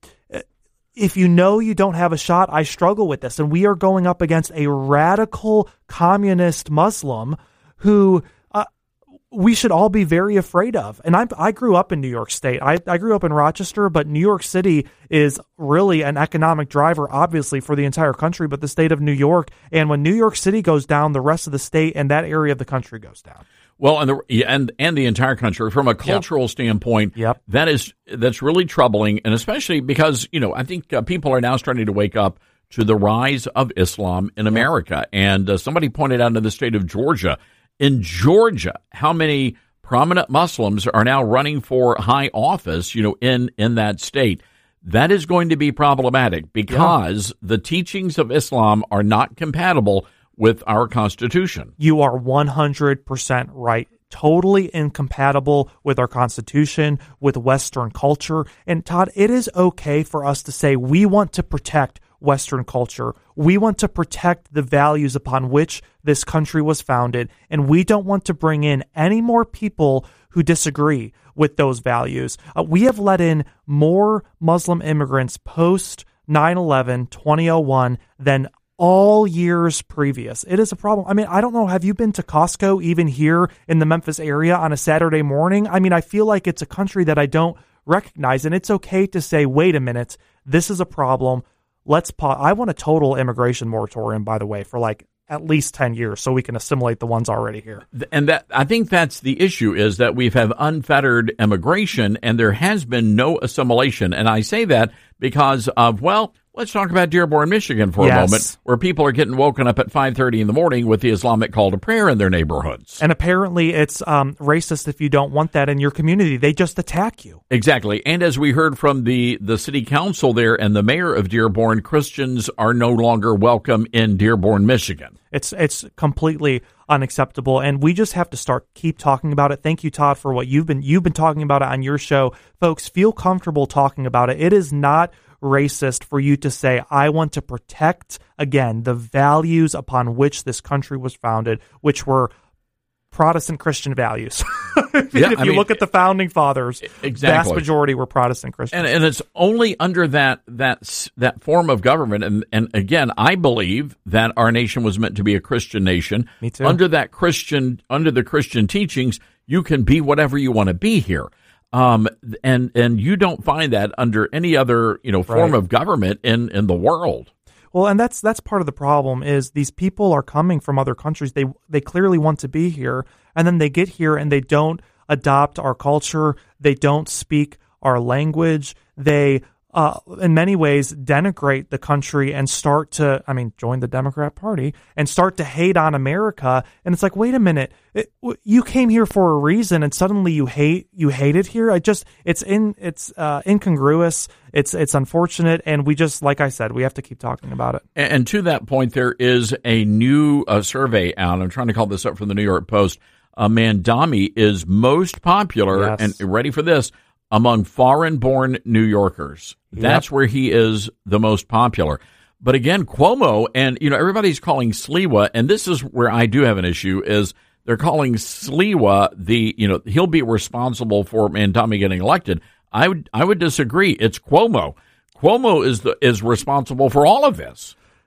If you know you don't have a shot, I struggle with this. And we are going up against a radical communist Muslim who uh, we should all be very afraid of. And I, I grew up in New York State. I, I grew up in Rochester, but New York City is really an economic driver, obviously, for the entire country, but the state of New York. And when New York City goes down, the rest of the state and that area of the country goes down. Well, and the and and the entire country, from a cultural yep. standpoint, yep. that is that's really troubling, and especially because, you know, I think uh, people are now starting to wake up to the rise of Islam in America. And uh, somebody pointed out in the state of Georgia, in Georgia, how many prominent Muslims are now running for high office, you know, in in that state. That is going to be problematic because yeah. the teachings of Islam are not compatible with our Constitution. You are one hundred percent right. Totally incompatible with our Constitution, with Western culture. And Todd, it is okay for us to say we want to protect Western culture. We want to protect the values upon which this country was founded. And we don't want to bring in any more people who disagree with those values. Uh, we have let in more Muslim immigrants post nine eleven, twenty oh one than all years previous. It is a problem. I mean, I don't know. Have you been to Costco even here in the Memphis area on a Saturday morning? I mean, I feel like it's a country that I don't recognize, and it's okay to say, wait a minute, this is a problem. Let's pause. I want a total immigration moratorium, by the way, for like at least ten years so we can assimilate the ones already here. And that I think that's the issue, is that we've have unfettered immigration and there has been no assimilation. And I say that because of, well, let's talk about Dearborn, Michigan for yes. a moment, where people are getting woken up at five thirty in the morning with the Islamic call to prayer in their neighborhoods. And apparently it's um, racist if you don't want that in your community. They just attack you. Exactly. And as we heard from the, the city council there and the mayor of Dearborn, Christians are no longer welcome in Dearborn, Michigan. It's it's completely unacceptable, and we just have to start keep talking about it. Thank you, Todd, for what you've been you've been talking about it on your show. Folks, feel comfortable talking about it. It is not racist for you to say, I want to protect, again, the values upon which this country was founded, which were Protestant Christian values. if yeah, if I you mean, look at the founding fathers, exactly. vast majority were Protestant Christian. And, and it's only under that that that form of government. And, and again, I believe that our nation was meant to be a Christian nation. Me too. Under that Christian, under the Christian teachings, you can be whatever you want to be here. Um, and, and you don't find that under any other, you know, form right. of government in, in the world. Well, and that's that's part of the problem is these people are coming from other countries. They they clearly want to be here, and then they get here and they don't adopt our culture. They don't speak our language. They, uh, in many ways, denigrate the country and start to, I mean, join the Democrat Party and start to hate on America. And it's like, wait a minute, it, you came here for a reason, and suddenly you hate you hate it here. I just it's in it's uh, incongruous. It's it's unfortunate, and we just, like I said, we have to keep talking about it. And, and to that point, there is a new uh, survey out. I'm trying to call this up from the New York Post. Uh, Mamdani is most popular, yes. and ready for this, among foreign-born New Yorkers. Yep. That's where he is the most popular. But again, Cuomo, and you know everybody's calling Sliwa, and this is where I do have an issue, is they're calling Sliwa the, you know, he'll be responsible for Mamdani getting elected. I would I would disagree. It's Cuomo. Cuomo is the is responsible for all of this.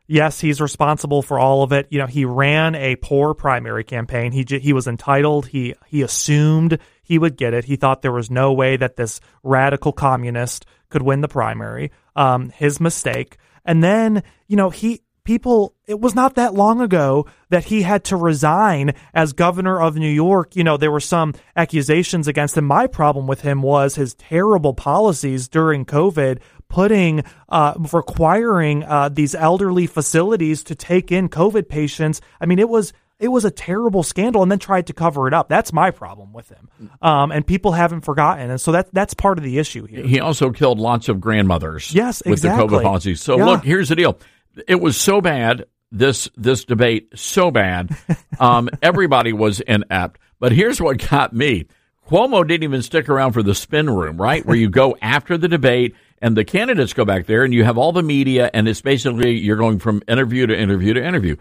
Yes, he's responsible for all of it. You know, he ran a poor primary campaign. He j- he was entitled. He he assumed he would get it. He thought there was no way that this radical communist could win the primary. Um, his mistake. And then, you know, he people, it was not that long ago that he had to resign as governor of New York. You know, there were some accusations against him. My problem with him was his terrible policies during COVID, putting, uh, requiring uh, these elderly facilities to take in COVID patients. I mean, it was it was a terrible scandal, and then tried to cover it up. That's my problem with him. Um, and people haven't forgotten. And so that that's part of the issue here. He also killed lots of grandmothers. Yes, with exactly. the COVID policies. So Yeah. look, here's the deal. It was so bad, this this debate, so bad. Um, everybody was inept. But here's what got me. Cuomo didn't even stick around for the spin room, right, where you go after the debate and the candidates go back there and you have all the media, and it's basically you're going from interview to interview to interview.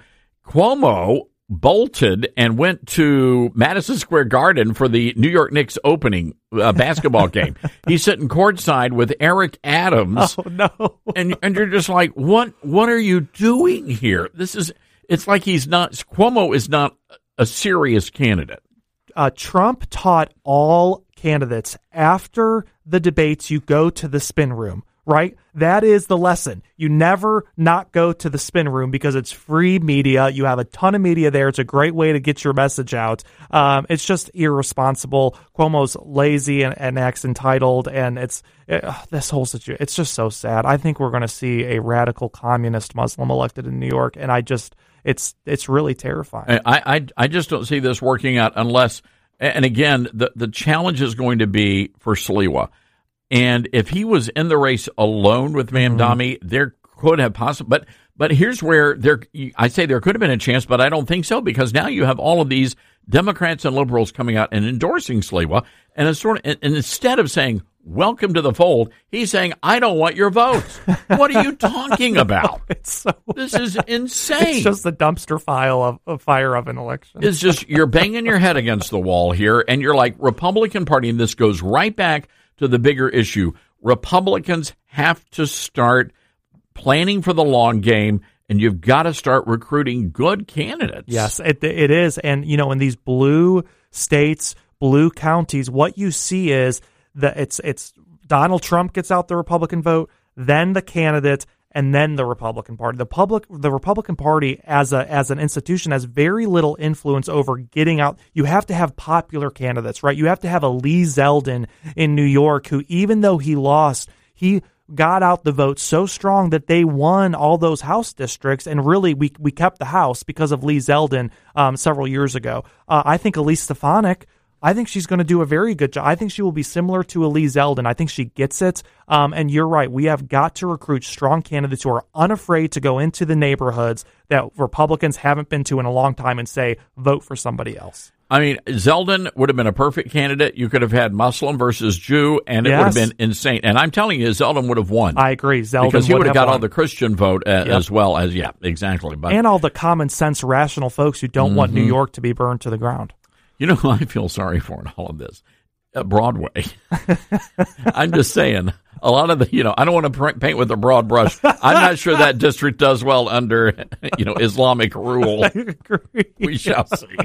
Cuomo bolted and went to Madison Square Garden for the New York Knicks opening uh, basketball game. He's sitting courtside with Eric Adams. Oh, no. And and you're just like, what what are you doing here? This is, it's like he's not, Cuomo is not a serious candidate. Uh, Trump taught all candidates after the debates, you go to the spin room, right? That is the lesson. You never not go to the spin room because it's free media. You have a ton of media there. It's a great way to get your message out. Um, it's just irresponsible. Cuomo's lazy and, and acts entitled, and it's it, uh, this whole situation. It's just so sad. I think we're going to see a radical communist Muslim elected in New York, and I just it's it's really terrifying. I, I I just don't see this working out unless, and again, the, the challenge is going to be for Sliwa. And if he was in the race alone with Mamdani, mm-hmm. there could have possibly, but but here's where there, I say there could have been a chance, but I don't think so, because now you have all of these Democrats and liberals coming out and endorsing Sliwa, and it's sort of, and, and instead of saying welcome to the fold, he's saying I don't want your votes. What are you talking about? It's so this is insane. It's just the dumpster file of, of fire of an election. It's just you're banging your head against the wall here, and you're like Republican Party, and this goes right back to the bigger issue. Republicans have to start planning for the long game, and you've got to start recruiting good candidates. Yes, it it is. And, you know, in these blue states, blue counties, what you see is that it's it's Donald Trump gets out the Republican vote, then the candidate, and then the Republican Party. The public, the Republican Party as a as an institution has very little influence over getting out. You have to have popular candidates, right? You have to have a Lee Zeldin in New York who, even though he lost, he got out the vote so strong that they won all those House districts, and really we we kept the House because of Lee Zeldin um, several years ago. Uh, I think Elise Stefanik, I think she's going to do a very good job. I think she will be similar to Elise Zeldin. I think she gets it. Um, and you're right. We have got to recruit strong candidates who are unafraid to go into the neighborhoods that Republicans haven't been to in a long time and say, vote for somebody else. I mean, Zeldin would have been a perfect candidate. You could have had Muslim versus Jew, and it Yes. would have been insane. And I'm telling you, Zeldin would have won. I agree. Zeldin because he would would have have got won. all the Christian vote uh, Yep. as well as, yeah, exactly. But And all the common sense, rational folks who don't want New Mhm. York to be burned to the ground. you know who I feel sorry for in all of this? Uh, Broadway. I'm just saying, a lot of the, you know, I don't want to pr- paint with a broad brush. I'm not sure that district does well under, you know, Islamic rule. We shall see.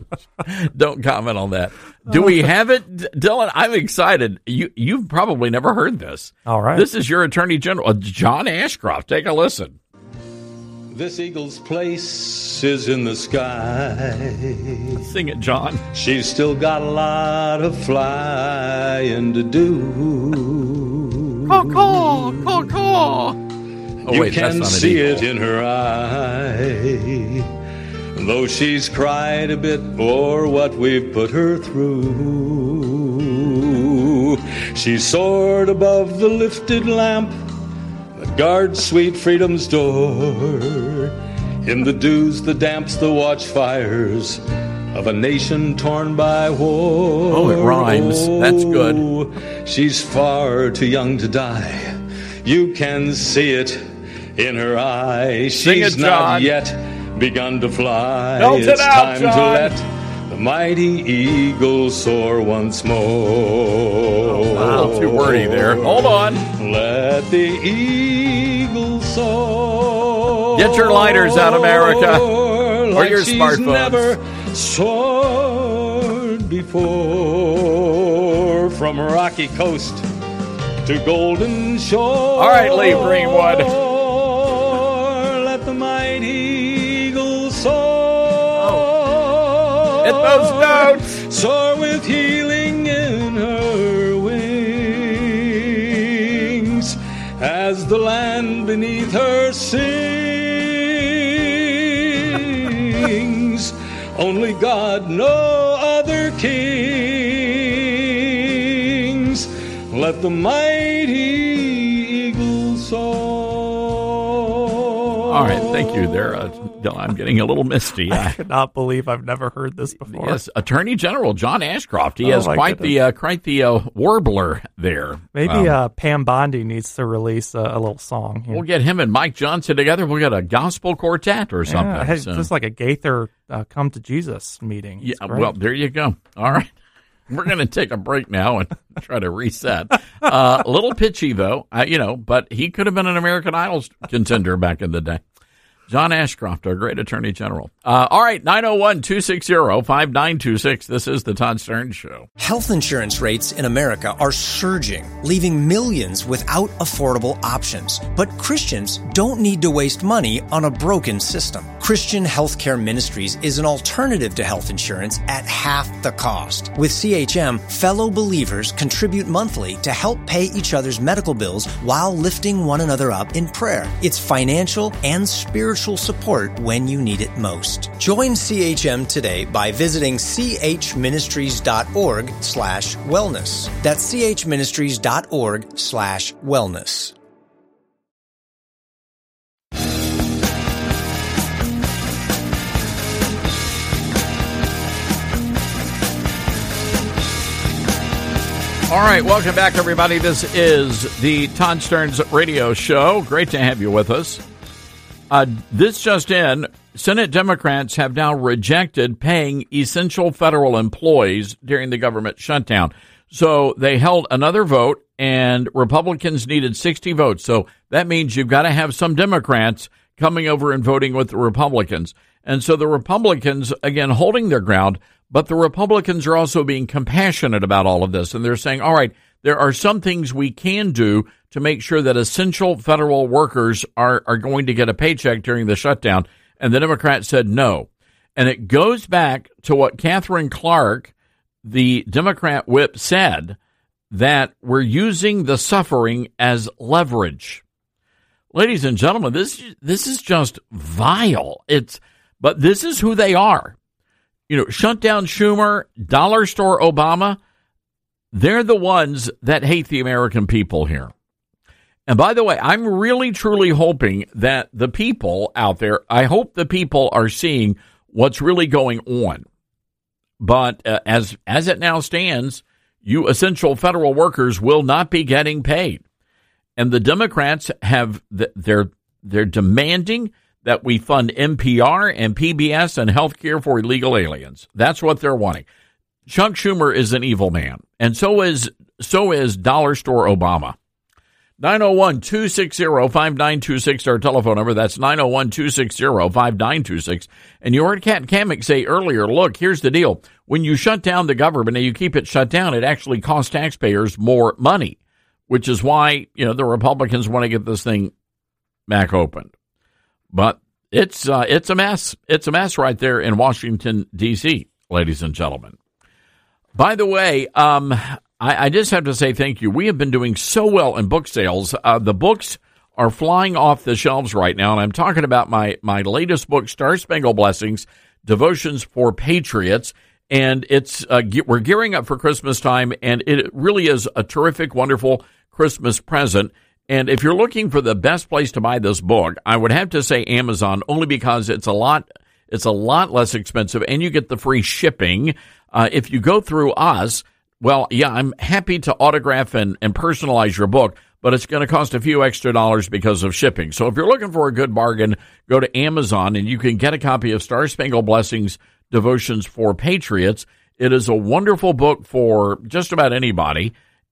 Don't comment on that. Do we have it, D- Dylan? I'm excited. You, you've probably never heard this. All right. This is your Attorney General, uh, John Ashcroft. Take a listen. This eagle's place is in the sky. Sing it, John. She's still got a lot of flying to do. Caw-caw, caw-caw. Oh, You wait, that's can not an see eagle. it in her eye. Though she's cried a bit for what we've put her through, she's soared above the lifted lamp that guards sweet freedom's door. In the dews, the damps, the watchfires of a nation torn by war. Oh, it rhymes. That's good. Oh, she's far too young to die. You can see it in her eyes. Sing She's it, not John. yet begun to fly. Belt it it's out, time John. to let the mighty eagle soar once more. Oh, wow, too wordy there. Hold on. Let the eagle soar. Get your lighters out, America. Or like your she's smartphones. Never soared before, from rocky coast to golden shore. All right, Lee Greenwood. Let the mighty eagle soar. Hit those notes. Soar with healing in her wings as the land beneath her sings. Only God, no other kings. Let the mighty eagle soar. All right, thank you there. Uh, I'm getting a little misty. I could not believe I've never heard this before. Yes, Attorney General John Ashcroft. He Oh, has my quite goodness. the uh, quite the uh, warbler there. Maybe Um, uh, Pam Bondi needs to release a, a little song. Here. we'll get him and Mike Johnson together. We'll get a gospel quartet or something. Yeah, hey, So- just like a Gaither uh, come to Jesus meeting. Yeah, It's great. well, there you go. All right. We're going to take a break now and try to reset. Uh, a little pitchy, though, uh, you know, but he could have been an American Idol contender back in the day. John Ashcroft, our great attorney general. Uh, all right, nine oh one, two six zero, five nine two six. This is the Todd Stern Show. Health insurance rates in America are surging, leaving millions without affordable options. But Christians don't need to waste money on a broken system. Christian Healthcare Ministries is an alternative to health insurance at half the cost. With C H M, fellow believers contribute monthly to help pay each other's medical bills while lifting one another up in prayer. It's financial and spiritual support when you need it most. Join C H M today by visiting chministries.org slash wellness. That's chministries.org slash wellness. All right, welcome back, everybody. This is the Todd Stern's radio show. Great to have you with us. Uh, this just in, Senate Democrats have now rejected paying essential federal employees during the government shutdown. So they held another vote, and Republicans needed sixty votes. So that means you've got to have some Democrats coming over and voting with the Republicans. And so the Republicans, again, holding their ground, but the Republicans are also being compassionate about all of this. And they're saying, all right, there are some things we can do to make sure that essential federal workers are, are going to get a paycheck during the shutdown. And the Democrats said no. And it goes back to what Catherine Clark, the Democrat whip, said, that we're using the suffering as leverage. Ladies and gentlemen, this this is just vile. It's but this is who they are. You know, shut down Schumer, dollar store Obama, they're the ones that hate the American people here. And by the way, I'm really, truly hoping that the people out there, I hope the people are seeing what's really going on. But uh, as as it now stands, you essential federal workers will not be getting paid. And the Democrats have, they're, they're demanding that we fund N P R and P B S and health care for illegal aliens. That's what they're wanting. Chuck Schumer is an evil man, and so is so is dollar store Obama. nine oh one, two six zero, five nine two six, our telephone number. That's nine oh one, two six zero, five nine two six. And you heard Kat Kamek say earlier, look, here's the deal. When you shut down the government and you keep it shut down, it actually costs taxpayers more money, which is why, you know, the Republicans want to get this thing back opened. But it's uh, it's a mess. It's a mess right there in Washington, D C, ladies and gentlemen. By the way, um, I, I just have to say thank you. We have been doing so well in book sales. Uh, the books are flying off the shelves right now, and I'm talking about my, my latest book, Star Spangled Blessings, Devotions for Patriots. And it's uh, ge- we're gearing up for Christmas time, and it really is a terrific, wonderful Christmas present. And if you're looking for the best place to buy this book, I would have to say Amazon, only because it's a lot it's a lot less expensive, and you get the free shipping. Uh, if you go through us, well, yeah, I'm happy to autograph and, and personalize your book, but it's going to cost a few extra dollars because of shipping. So if you're looking for a good bargain, go to Amazon, and you can get a copy of Star Spangled Blessings, Devotions for Patriots. It is a wonderful book for just about anybody.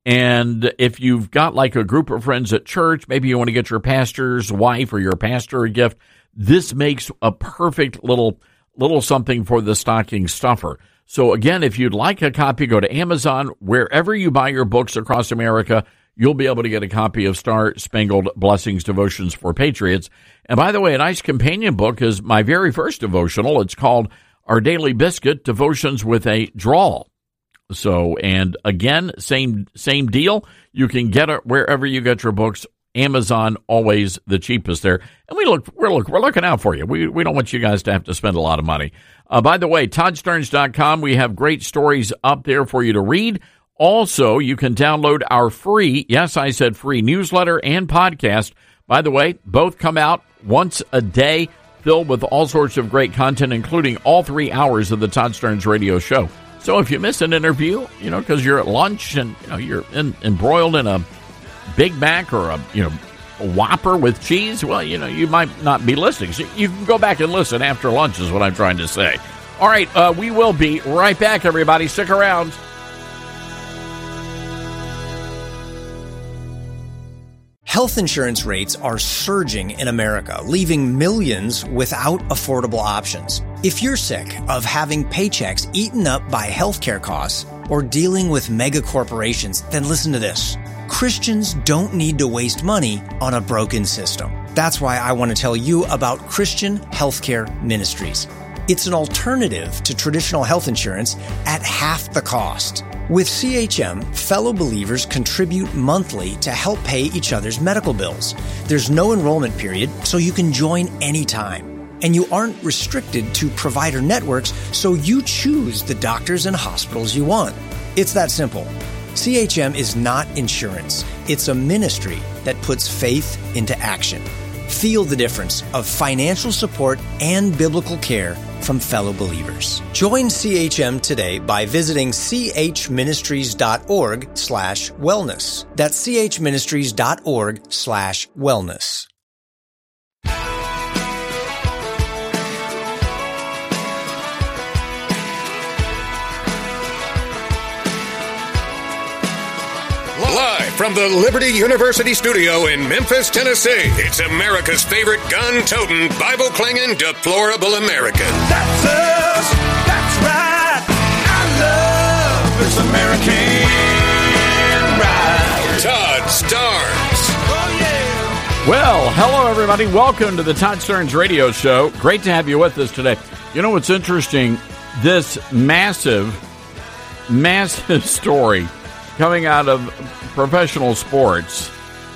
And if you've got like a group of friends at church, maybe you want to get your pastor's wife or your pastor a gift, this makes a perfect little little something for the stocking stuffer. So again, if you'd like a copy, go to Amazon. Wherever you buy your books across America, you'll be able to get a copy of Star Spangled Blessings Devotions for Patriots. And by the way, a nice companion book is my very first devotional. It's called Our Daily Biscuit, Devotions with a Drawl. So, and again, same same deal. You can get it wherever you get your books. Amazon, always the cheapest there. And we look, we're look, we're looking out for you. We we don't want you guys to have to spend a lot of money. Uh, by the way, Todd Stearns dot com. We have great stories up there for you to read. Also, you can download our free, yes, I said free newsletter and podcast. By the way, both come out once a day, filled with all sorts of great content, including all three hours of the Todd Stearns Radio Show. So if you miss an interview, you know, because you're at lunch and you know you're in, embroiled in a Big Mac or a you know a Whopper with cheese, well, you know, you might not be listening. So you can go back and listen after lunch is what I'm trying to say. All right, uh, we will be right back, everybody. Stick around. Health insurance rates are surging in America, leaving millions without affordable options. If you're sick of having paychecks eaten up by healthcare costs or dealing with mega corporations, then listen to this. Christians don't need to waste money on a broken system. That's why I want to tell you about Christian Healthcare Ministries. It's an alternative to traditional health insurance at half the cost. With C H M, fellow believers contribute monthly to help pay each other's medical bills. There's no enrollment period, so you can join anytime. And you aren't restricted to provider networks, so you choose the doctors and hospitals you want. It's that simple. C H M is not insurance. It's a ministry that puts faith into action. Feel the difference of financial support and biblical care from fellow believers. Join C H M today by visiting chministries.org slash wellness. That's chministries.org slash wellness. Live from the Liberty University studio in Memphis, Tennessee, it's America's favorite gun-toting, Bible-clinging, deplorable American. That's us. That's right. I love this American ride. Todd Stearns. Oh, yeah. Well, hello, everybody. Welcome to the Todd Stearns Radio Show. Great to have you with us today. You know what's interesting? This massive, massive story coming out of professional sports,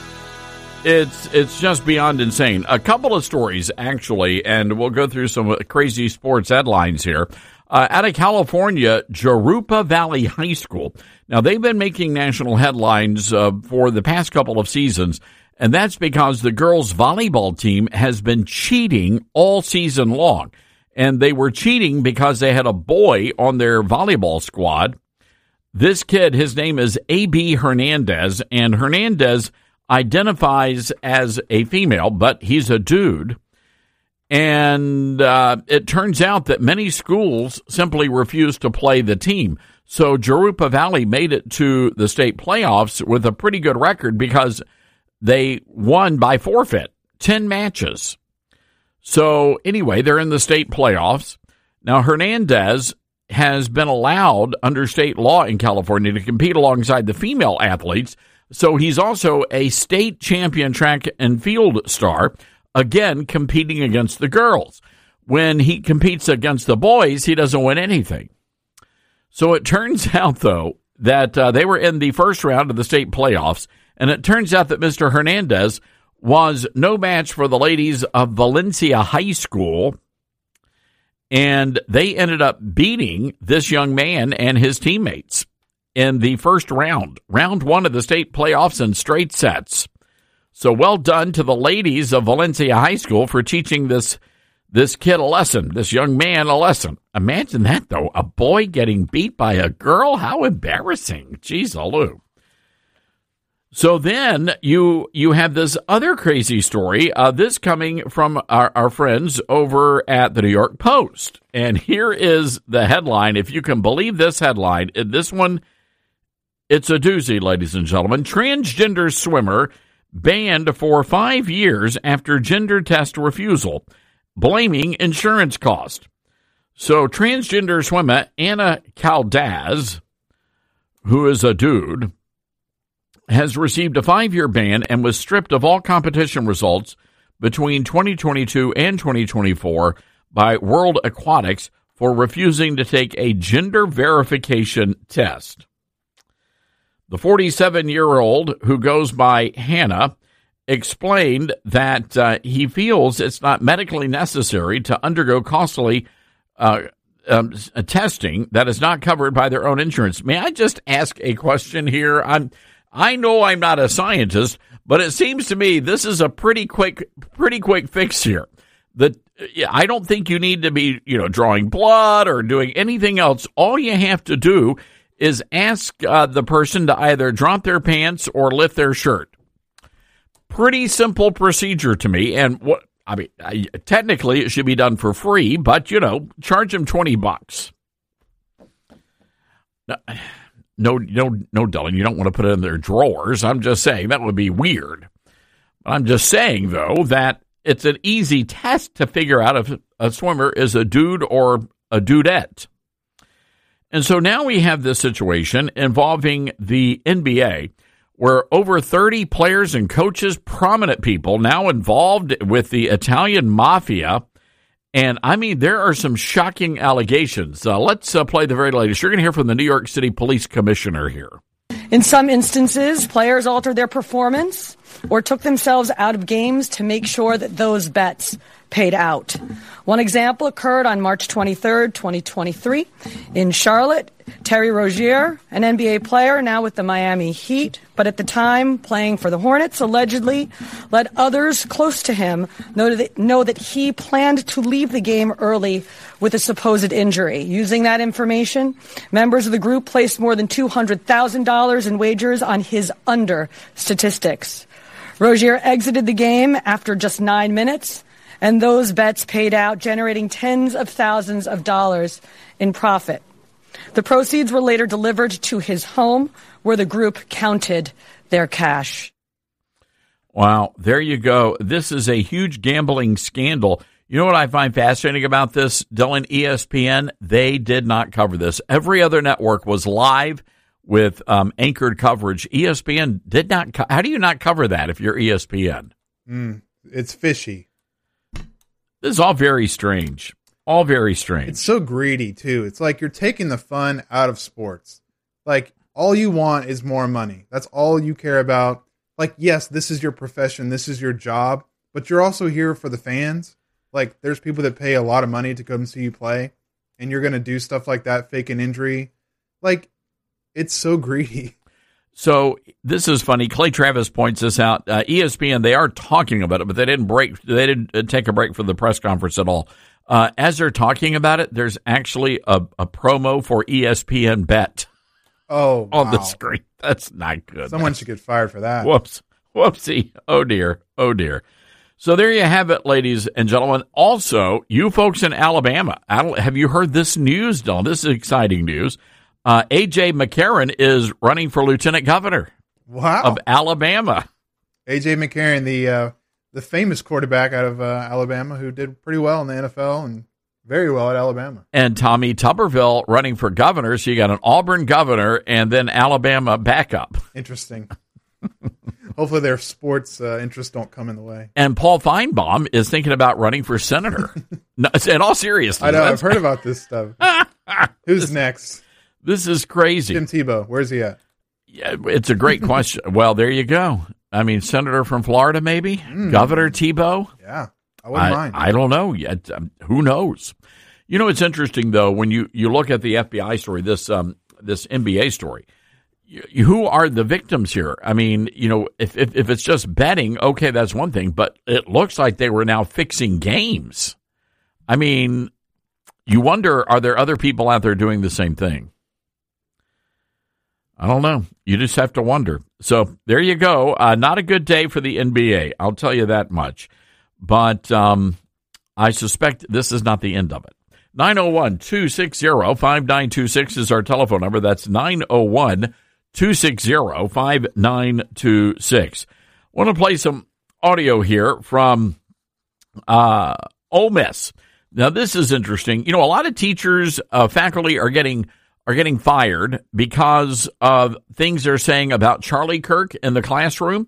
it's it's just beyond insane. A couple of stories, actually, and we'll go through some crazy sports headlines here. Uh, out of California, Jurupa Valley High School. Now, they've been making national headlines uh, for the past couple of seasons, and that's because the girls' volleyball team has been cheating all season long. And they were cheating because they had a boy on their volleyball squad. This kid, his name is A B Hernandez, and Hernandez identifies as a female, but he's a dude. And uh, it turns out that many schools simply refuse to play the team. So Jurupa Valley made it to the state playoffs with a pretty good record because they won by forfeit, ten matches. So anyway, they're in the state playoffs. Now, Hernandez has been allowed under state law in California to compete alongside the female athletes. So he's also a state champion track and field star, again, competing against the girls. When he competes against the boys, he doesn't win anything. So it turns out, though, that uh, they were in the first round of the state playoffs, and it turns out that Mister Hernandez was no match for the ladies of Valencia High School, and they ended up beating this young man and his teammates in the first round, round one of the state playoffs in straight sets. So well done to the ladies of Valencia High School for teaching this this kid a lesson, this young man a lesson. Imagine that, though, a boy getting beat by a girl. How embarrassing. Jeez, Lou. So then you you have this other crazy story, uh, this coming from our, our friends over at the New York Post. And here is the headline. If you can believe this headline, this one It's a doozy, ladies and gentlemen. Transgender swimmer banned for five years after gender test refusal, blaming insurance cost. So transgender swimmer Anna Caldaz, who is a dude, has received a five-year ban and was stripped of all competition results between twenty twenty-two and twenty twenty-four by World Aquatics for refusing to take a gender verification test. The forty-seven-year-old, who goes by Hannah, explained that uh, he feels it's not medically necessary to undergo costly uh, um, testing that is not covered by their own insurance. May I just ask a question here? I'm, I know I'm not a scientist, but it seems to me this is a pretty quick, pretty quick fix here. The I don't think you need to be, you know, drawing blood or doing anything else. All you have to do is ask uh, the person to either drop their pants or lift their shirt. Pretty simple procedure to me. And what I mean, I, technically it should be done for free, but, you know, charge them twenty bucks. No, no, no, no, Dylan, you don't want to put it in their drawers. I'm just saying that would be weird. I'm just saying, though, that it's an easy test to figure out if a swimmer is a dude or a dudette. And so now we have this situation involving the N B A, where over thirty players and coaches, prominent people, now involved with the Italian mafia. And, I mean, there are some shocking allegations. Uh, let's uh, play the very latest. You're going to hear from the New York City Police Commissioner here. In some instances, players altered their performance or took themselves out of games to make sure that those bets paid out. One example occurred on March twenty-third, twenty twenty-three in Charlotte. Terry Rozier, an N B A player now with the Miami Heat, but at the time playing for the Hornets, allegedly let others close to him know that, know that he planned to leave the game early with a supposed injury. Using that information, members of the group placed more than two hundred thousand dollars in wagers on his under statistics. Rozier exited the game after just nine minutes, and those bets paid out, generating tens of thousands of dollars in profit. The proceeds were later delivered to his home, where the group counted their cash. Wow, there you go. This is a huge gambling scandal. You know what I find fascinating about this, Dylan? E S P N, they did not cover this. Every other network was live with um, anchored coverage. E S P N did not. Co- How do you not cover that if you're E S P N? Mm, it's fishy. This is all very strange. All very strange. It's so greedy, too. It's like you're taking the fun out of sports. Like, all you want is more money. That's all you care about. Like, yes, this is your profession. This is your job. But you're also here for the fans. Like, there's people that pay a lot of money to come see you play. And you're going to do stuff like that, fake an injury. Like, it's so greedy. So this is funny. Clay Travis points this out. Uh, E S P N, they are talking about it, but they didn't break. They didn't take a break for the press conference at all. Uh, as they're talking about it, there's actually a, a promo for E S P N Bet. Oh, on wow. the screen. That's not good. Someone should get fired for that. Whoops. Whoopsie. Oh, dear. Oh, dear. So there you have it, ladies and gentlemen. Also, you folks in Alabama, have you heard this news, Dylan? This is exciting news. Uh, A J McCarron is running for lieutenant governor wow. of Alabama. A J McCarron, the uh, the famous quarterback out of uh, Alabama who did pretty well in the N F L and very well at Alabama. And Tommy Tuberville running for governor. So you got an Auburn governor and then Alabama backup. Interesting. Hopefully their sports uh, interests don't come in the way. And Paul Feinbaum is thinking about running for senator. No, in all seriousness. I know. I've heard about this stuff. Who's this, next? This is crazy. Tim Tebow. Where's he at? Yeah, it's a great question. Well, there you go. I mean, senator from Florida, maybe? Mm. Governor Tebow? Yeah, I wouldn't I, mind. I don't know yet. Um, who knows? You know, it's interesting, though, when you, you look at the F B I story, this um, this N B A story. You, who are the victims here? I mean, you know, if, if if it's just betting, okay, that's one thing. But it looks like they were now fixing games. I mean, you wonder, are there other people out there doing the same thing? I don't know. You just have to wonder. So there you go. Uh, not a good day for the N B A. I'll tell you that much. But um, I suspect this is not the end of it. nine oh one, two six zero, five nine two six is our telephone number. That's nine oh one, two six zero, five nine two six. I want to play some audio here from uh, Ole Miss. Now, this is interesting. You know, a lot of teachers, uh, faculty are getting are getting fired because of things they're saying about Charlie Kirk in the classroom.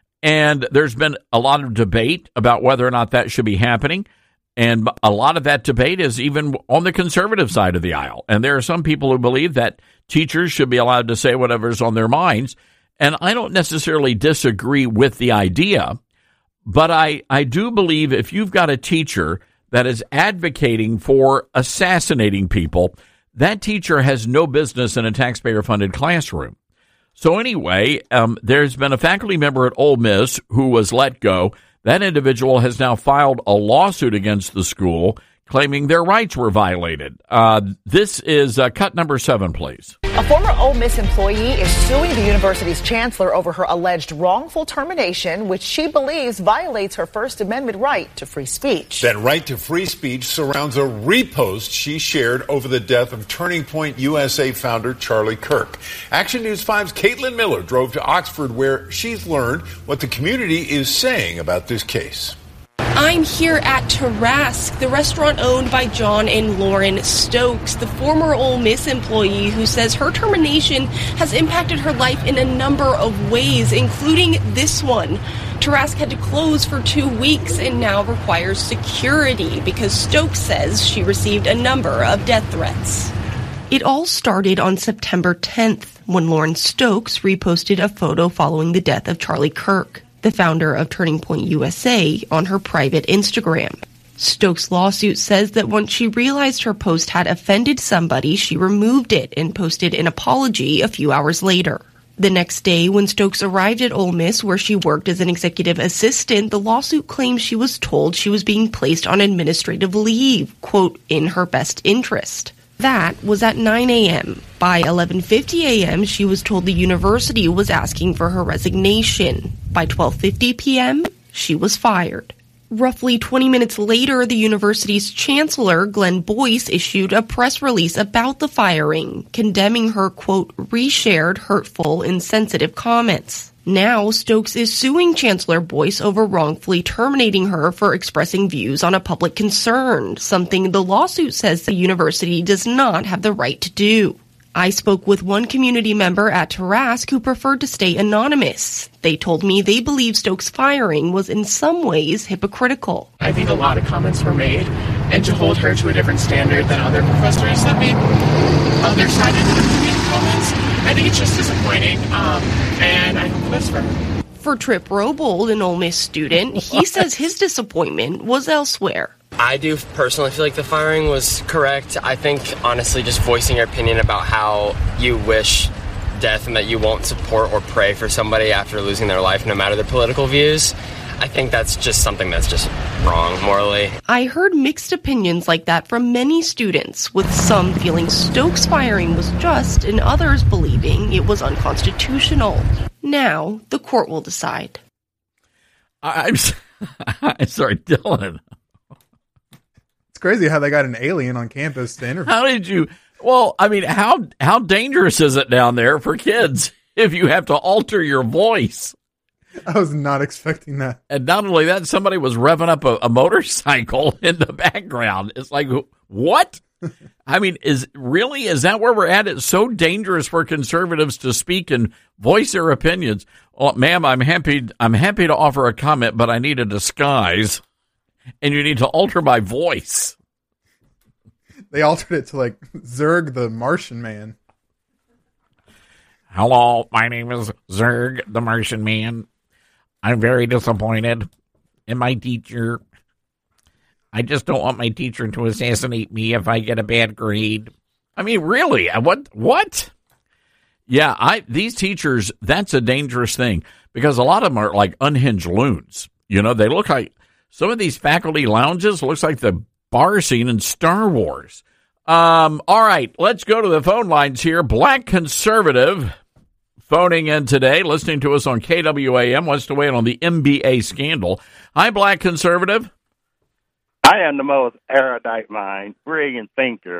And there's been a lot of debate about whether or not that should be happening. And a lot of that debate is even on the conservative side of the aisle. And there are some people who believe that teachers should be allowed to say whatever's on their minds. And I don't necessarily disagree with the idea, but I, I do believe if you've got a teacher that is advocating for assassinating people, that teacher has no business in a taxpayer-funded classroom. So anyway, um, there's been a faculty member at Ole Miss who was let go. That individual has now filed a lawsuit against the school, claiming their rights were violated. Uh, this is uh, cut number seven, please. A former Ole Miss employee is suing the university's chancellor over her alleged wrongful termination, which she believes violates her First Amendment right to free speech. That right to free speech surrounds a repost she shared over the death of Turning Point U S A founder Charlie Kirk. Action News five's Caitlin Miller drove to Oxford, where she's learned what the community is saying about this case. I'm here at Tarrasque, the restaurant owned by John and Lauren Stokes, the former Ole Miss employee who says her termination has impacted her life in a number of ways, including this one. Tarrasque had to close for two weeks and now requires security because Stokes says she received a number of death threats. It all started on September tenth when Lauren Stokes reposted a photo following the death of Charlie Kirk, the founder of Turning Point U S A, on her private Instagram. Stokes' lawsuit says that once she realized her post had offended somebody, she removed it and posted an apology a few hours later. The next day, when Stokes arrived at Ole Miss, where she worked as an executive assistant, the lawsuit claims she was told she was being placed on administrative leave, quote, in her best interest. That was at nine a.m. By eleven fifty a.m., she was told the university was asking for her resignation. By twelve fifty p.m., she was fired. Roughly twenty minutes later, the university's chancellor, Glenn Boyce, issued a press release about the firing, condemning her, quote, reshared hurtful, insensitive comments. Now, Stokes is suing Chancellor Boyce over wrongfully terminating her for expressing views on a public concern, something the lawsuit says the university does not have the right to do. I spoke with one community member at Tarrasque who preferred to stay anonymous. They told me they believe Stokes' firing was in some ways hypocritical. I think a lot of comments were made, and to hold her to a different standard than other professors that made other sided comments, I think it's just disappointing, um, and I hope the best for her. For Trip Robold, an Ole Miss student, he says his disappointment was elsewhere. I do personally feel like the firing was correct. I think, honestly, just voicing your opinion about how you wish death and that you won't support or pray for somebody after losing their life, no matter their political views, I think that's just something that's just wrong morally. I heard mixed opinions like that from many students, with some feeling Stokes' firing was just and others believing it was unconstitutional. Now, the court will decide. I'm sorry, Dylan. It's crazy how they got an alien on campus to interview. How did you? Well, I mean, how how dangerous is it down there for kids if you have to alter your voice? I was not expecting that. And not only that, somebody was revving up a, a motorcycle in the background. It's like, what? I mean, is really, is that where we're at? It's so dangerous for conservatives to speak and voice their opinions. Well, ma'am, I'm happy, I'm happy to offer a comment, but I need a disguise, and you need to alter my voice. They altered it to like Zurg the Martian Man. Hello, my name is Zurg the Martian Man. I'm very disappointed in my teacher. I just don't want my teacher to assassinate me if I get a bad grade. I mean, really? What? What? Yeah, I these teachers, that's a dangerous thing because a lot of them are like unhinged loons. You know, they look like some of these faculty lounges looks like the bar scene in Star Wars. Um, all right, let's go to the phone lines here. Black conservative phoning in today, listening to us on K W A M, wants to weigh in on the M B A scandal. Hi, Black conservative. I am the most erudite mind, brilliant thinker,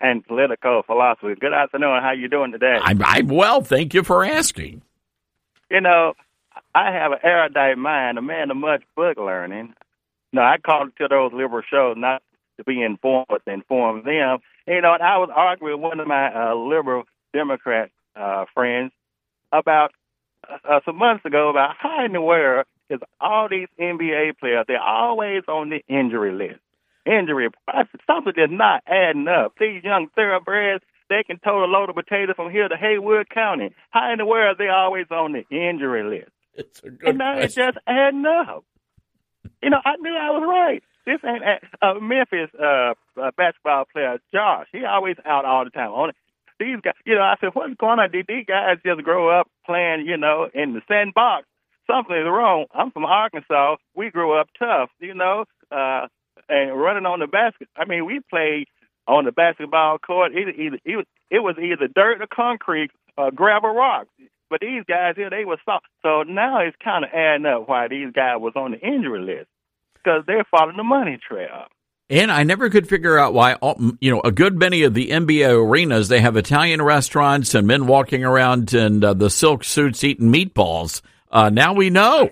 and political philosophy. Good afternoon. How you doing today? I'm, I'm well. Thank you for asking. You know, I have an erudite mind, a man of much book learning. No, I called to those liberal shows not to be informed, but to inform them. You know, and I was arguing with one of my uh, liberal Democrat uh, friends about uh, some months ago about how in the world is all these N B A players, they're always on the injury list. Injury, something that's not adding up. These young thoroughbreds, they can tow a load of potatoes from here to Haywood County. How in the world are they always on the injury list? It's a good and now question. It's just adding up. You know, I knew I was right. This ain't a uh, Memphis uh, uh, basketball player, Josh. He always out all the time. On these guys, you know, I said, what's going on? Did these guys just grow up playing, you know, in the sandbox? Something is wrong. I'm from Arkansas. We grew up tough, you know, uh, and running on the basket. I mean, we played on the basketball court. Either, either, either it was either dirt or concrete or gravel rocks. But these guys here, they were soft. So now it's kind of adding up why these guys was on the injury list, because they're following the money trail. And I never could figure out why, all, you know, a good many of the N B A arenas, they have Italian restaurants and men walking around in uh, the silk suits eating meatballs. Uh, now we know.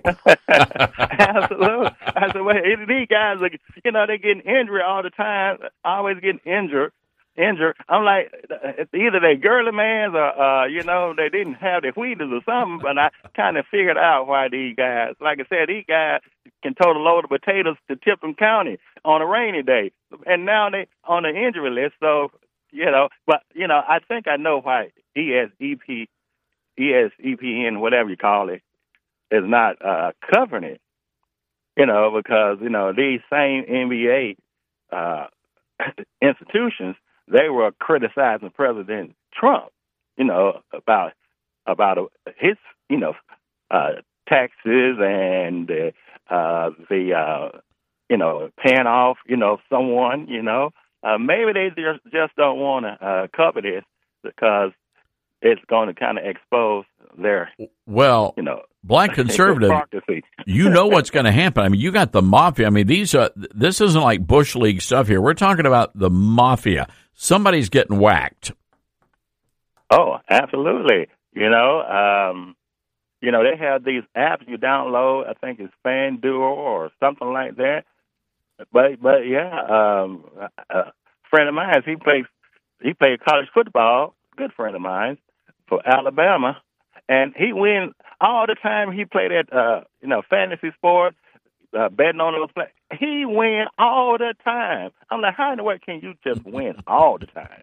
Absolutely. I said, well, these guys, are, you know, they're getting injured all the time, always getting injured. Injured. I'm like, either they girly mans or, uh, you know, they didn't have their wheaters or something, but I kind of figured out why these guys, like I said, these guys can tow a load of potatoes to Tipton County on a rainy day, and now they on the injury list. So, you know, but, you know, I think I know why E S E P, E S E P N, whatever you call it, is not uh, covering it, you know, because, you know, these same N B A uh, institutions, they were criticizing President Trump, you know, about about his, you know, uh, taxes and uh, the, uh, you know, paying off, you know, someone, you know. Uh, maybe they just, just don't want to uh, cover this because it's going to kind of expose their, well, you know, black conservative. You know what's going to happen. I mean, you got the mafia. I mean, these are, this isn't like Bush League stuff here. We're talking about the mafia. Somebody's getting whacked. Oh, absolutely. You know, um, you know, they have these apps you download. I think it's FanDuel or something like that. But, but yeah, um, a friend of mine, he plays, he played college football. Good friend of mine for Alabama, and he wins all the time. He played at, uh, you know, fantasy sports, uh, betting on those plays. He win all the time. I'm like, how in the world can you just win all the time?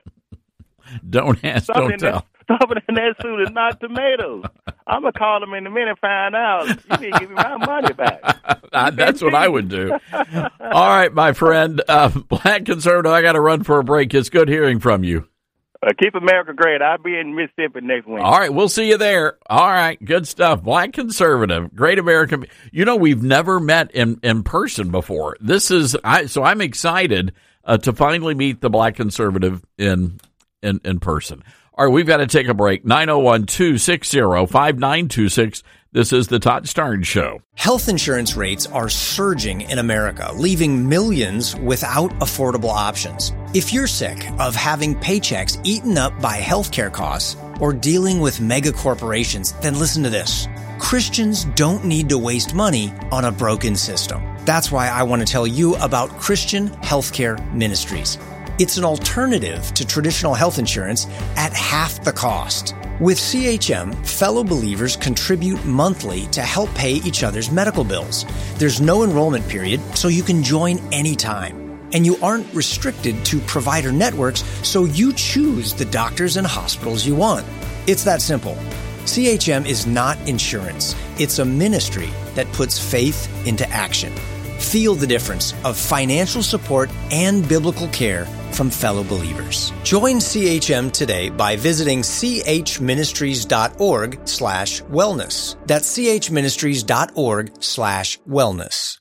Don't ask, something don't tell. That, something in that suit is not tomatoes. I'm going to call him in a minute and find out. You need to give me my money back. That's what I would do. All right, my friend, uh, black conservative, I got to run for a break. It's good hearing from you. Uh, keep America great. I'll be in Mississippi next week. All right, we'll see you there. All right, good stuff. Black conservative, great American. You know, we've never met in, in person before. This is I. So I'm excited uh, to finally meet the black conservative in in in person. All right, we've got to take a break. nine oh one, two six zero, five nine two six. This is the Todd Starnes Show. Health insurance rates are surging in America, leaving millions without affordable options. If you're sick of having paychecks eaten up by healthcare costs or dealing with mega corporations, then listen to this. Christians don't need to waste money on a broken system. That's why I want to tell you about Christian Healthcare Ministries. It's an alternative to traditional health insurance at half the cost. With C H M, fellow believers contribute monthly to help pay each other's medical bills. There's no enrollment period, so you can join anytime. And you aren't restricted to provider networks, so you choose the doctors and hospitals you want. It's that simple. C H M is not insurance. It's a ministry that puts faith into action. Feel the difference of financial support and biblical care from fellow believers. Join C H M today by visiting chministries.org slash wellness. That's chministries.org slash wellness.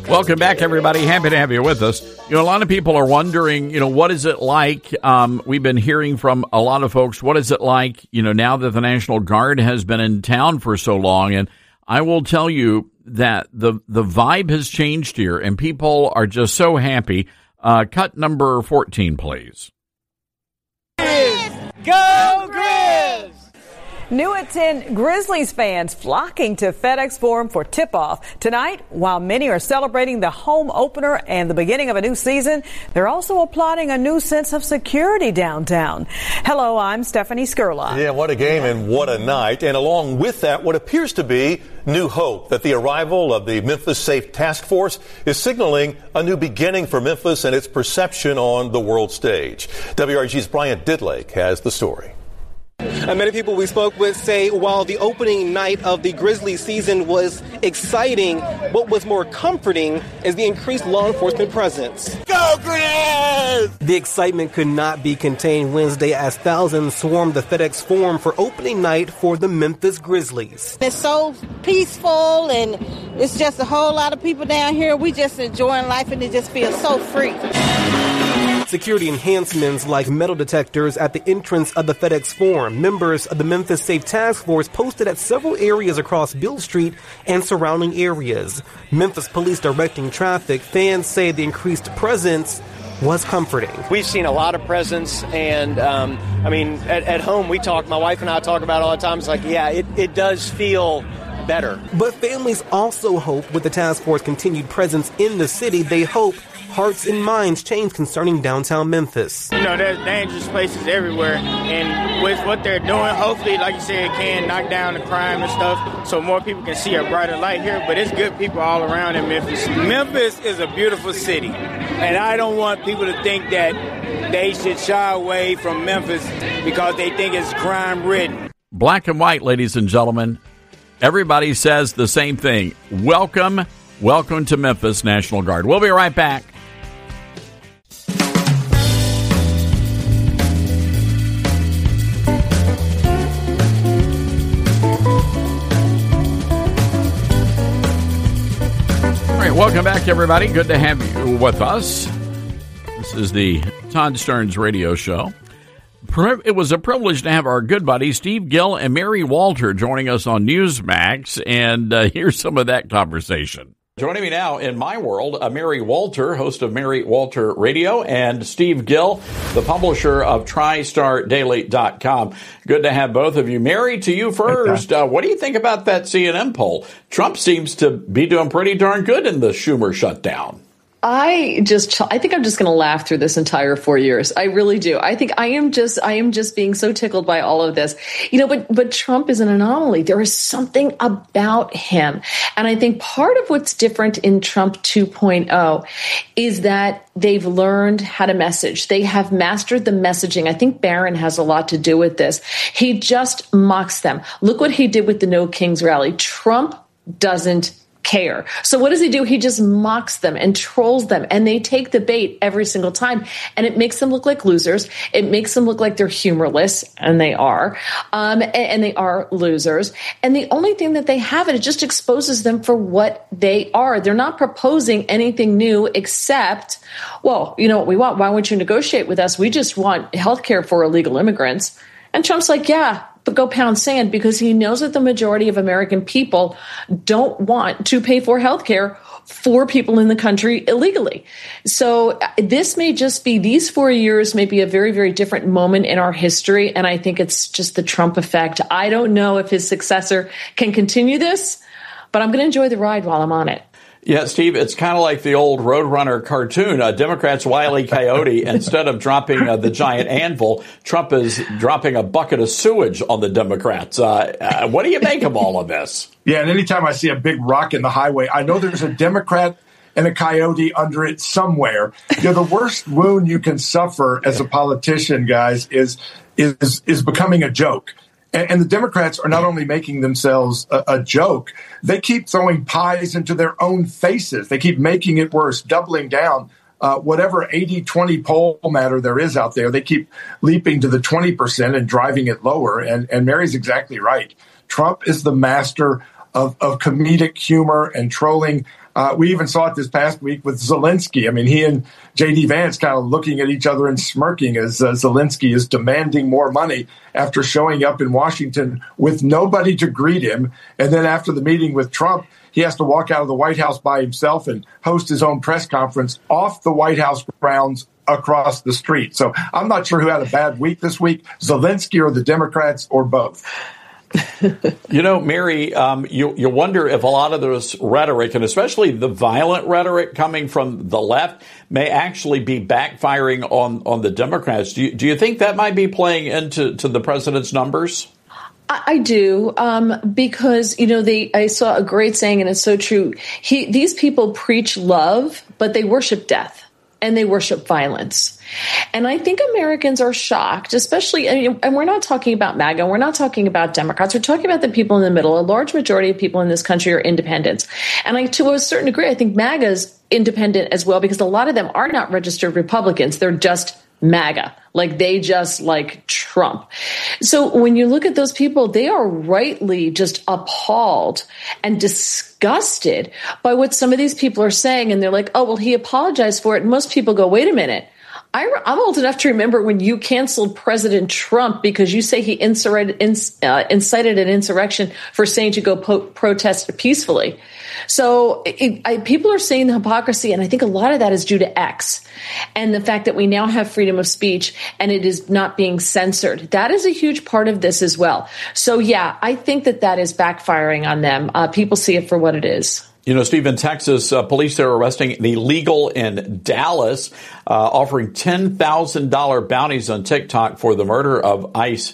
Welcome back, everybody. Happy to have you with us. You know, a lot of people are wondering, you know, what is it like? Um, we've been hearing from a lot of folks, what is it like, you know, now that the National Guard has been in town for so long? And I will tell you that the, the vibe has changed here, and people are just so happy. Uh, cut number fourteen, please. Go Grizz! New at ten, Grizzlies fans flocking to FedEx Forum for tip-off. Tonight, while many are celebrating the home opener and the beginning of a new season, they're also applauding a new sense of security downtown. Hello, I'm Stephanie Skurlock. Yeah, what a game and what a night. And along with that, what appears to be new hope that the arrival of the Memphis Safe Task Force is signaling a new beginning for Memphis and its perception on the world stage. W R G's Brian Didlake has the story. And many people we spoke with say while the opening night of the Grizzlies season was exciting, what was more comforting is the increased law enforcement presence. Go Grizz! The excitement could not be contained Wednesday as thousands swarmed the FedEx Forum for opening night for the Memphis Grizzlies. It's so peaceful and it's just a whole lot of people down here. We just enjoying life and it just feels so free. Security enhancements like metal detectors at the entrance of the FedEx Forum. Members of the Memphis Safe Task Force posted at several areas across Beale Street and surrounding areas. Memphis police directing traffic. Fans say the increased presence was comforting. We've seen a lot of presence, and um, I mean, at, at home we talk, my wife and I talk about it all the time. It's like, yeah, it, it does feel better. But families also hope with the task force continued presence in the city, they hope hearts and minds change concerning downtown Memphis. You know, there's dangerous places everywhere, and with what they're doing, hopefully, like you said, it can knock down the crime and stuff so more people can see a brighter light here, but it's good people all around in Memphis. Memphis is a beautiful city, and I don't want people to think that they should shy away from Memphis because they think it's crime-ridden. Black and white, ladies and gentlemen. Everybody says the same thing. Welcome, welcome to Memphis National Guard. We'll be right back. All right, welcome back, everybody. Good to have you with us. This is the Todd Stearns Radio Show. It was a privilege to have our good buddy Steve Gill and Mary Walter joining us on Newsmax, and uh, here's some of that conversation. Joining me now in my world, uh, Mary Walter, host of Mary Walter Radio, and Steve Gill, the publisher of tri star daily dot com. Good to have both of you. Mary, to you first. Uh, what do you think about that C N N poll? Trump seems to be doing pretty darn good in the Schumer shutdown. I just, I think I'm just going to laugh through this entire four years. I really do. I think I am just, I am just being so tickled by all of this, you know, but, but Trump is an anomaly. There is something about him. And I think part of what's different in Trump two point oh is that they've learned how to message. They have mastered the messaging. I think Barron has a lot to do with this. He just mocks them. Look what he did with the No Kings rally. Trump doesn't care. So what does he do? He just mocks them and trolls them, and they take the bait every single time, and it makes them look like losers. It makes them look like they're humorless, and they are, um, and, and they are losers. And the only thing that they have, it just exposes them for what they are. They're not proposing anything new except, well, you know what we want? Why won't you negotiate with us? We just want health care for illegal immigrants. And Trump's like, yeah, but go pound sand, because he knows that the majority of American people don't want to pay for health care for people in the country illegally. So this may just be, these four years may be a very, very different moment in our history. And I think it's just the Trump effect. I don't know if his successor can continue this, but I'm going to enjoy the ride while I'm on it. Yeah, Steve, it's kind of like the old Roadrunner cartoon. Uh, Democrats' Wile E. Coyote, instead of dropping uh, the giant anvil, Trump is dropping a bucket of sewage on the Democrats. Uh, uh, what do you make of all of this? Yeah, and anytime I see a big rock in the highway, I know there's a Democrat and a coyote under it somewhere. You know, the worst wound you can suffer as a politician, guys, is is is becoming a joke. And the Democrats are not only making themselves a, a joke, they keep throwing pies into their own faces. They keep making it worse, doubling down. Uh, whatever eighty twenty poll matter there is out there, they keep leaping to the twenty percent and driving it lower. And, and Mary's exactly right. Trump is the master of, of comedic humor and trolling. Uh, we even saw it this past week with Zelensky. I mean, he and J D. Vance kind of looking at each other and smirking as uh, Zelensky is demanding more money after showing up in Washington with nobody to greet him. And then after the meeting with Trump, he has to walk out of the White House by himself and host his own press conference off the White House grounds across the street. So I'm not sure who had a bad week this week, Zelensky or the Democrats or both. You know, Mary, um, you, you wonder if a lot of this rhetoric, and especially the violent rhetoric coming from the left, may actually be backfiring on, on the Democrats. Do you, do you think that might be playing into to the president's numbers? I, I do, um, because, you know, they, I saw a great saying, and it's so true. He, these people preach love, but they worship death. And they worship violence. And I think Americans are shocked, especially, and we're not talking about MAGA, we're not talking about Democrats, we're talking about the people in the middle. A large majority of people in this country are independents. And I, to a certain degree, I think MAGA is independent as well, because a lot of them are not registered Republicans. They're just MAGA, like they just like Trump. So when you look at those people, they are rightly just appalled and disgusted by what some of these people are saying. And they're like, oh, well, he apologized for it. And most people go, wait a minute. I, I'm old enough to remember when you canceled President Trump because you say he insurrected, uh, incited an insurrection for saying to go po- protest peacefully. So it, I, people are saying the hypocrisy, and I think a lot of that is due to X and the fact that we now have freedom of speech and it is not being censored. That is a huge part of this as well. So, yeah, I think that that is backfiring on them. Uh, people see it for what it is. You know, Steve, in Texas, uh, police are arresting an illegal in Dallas, uh, offering ten thousand dollars bounties on TikTok for the murder of ICE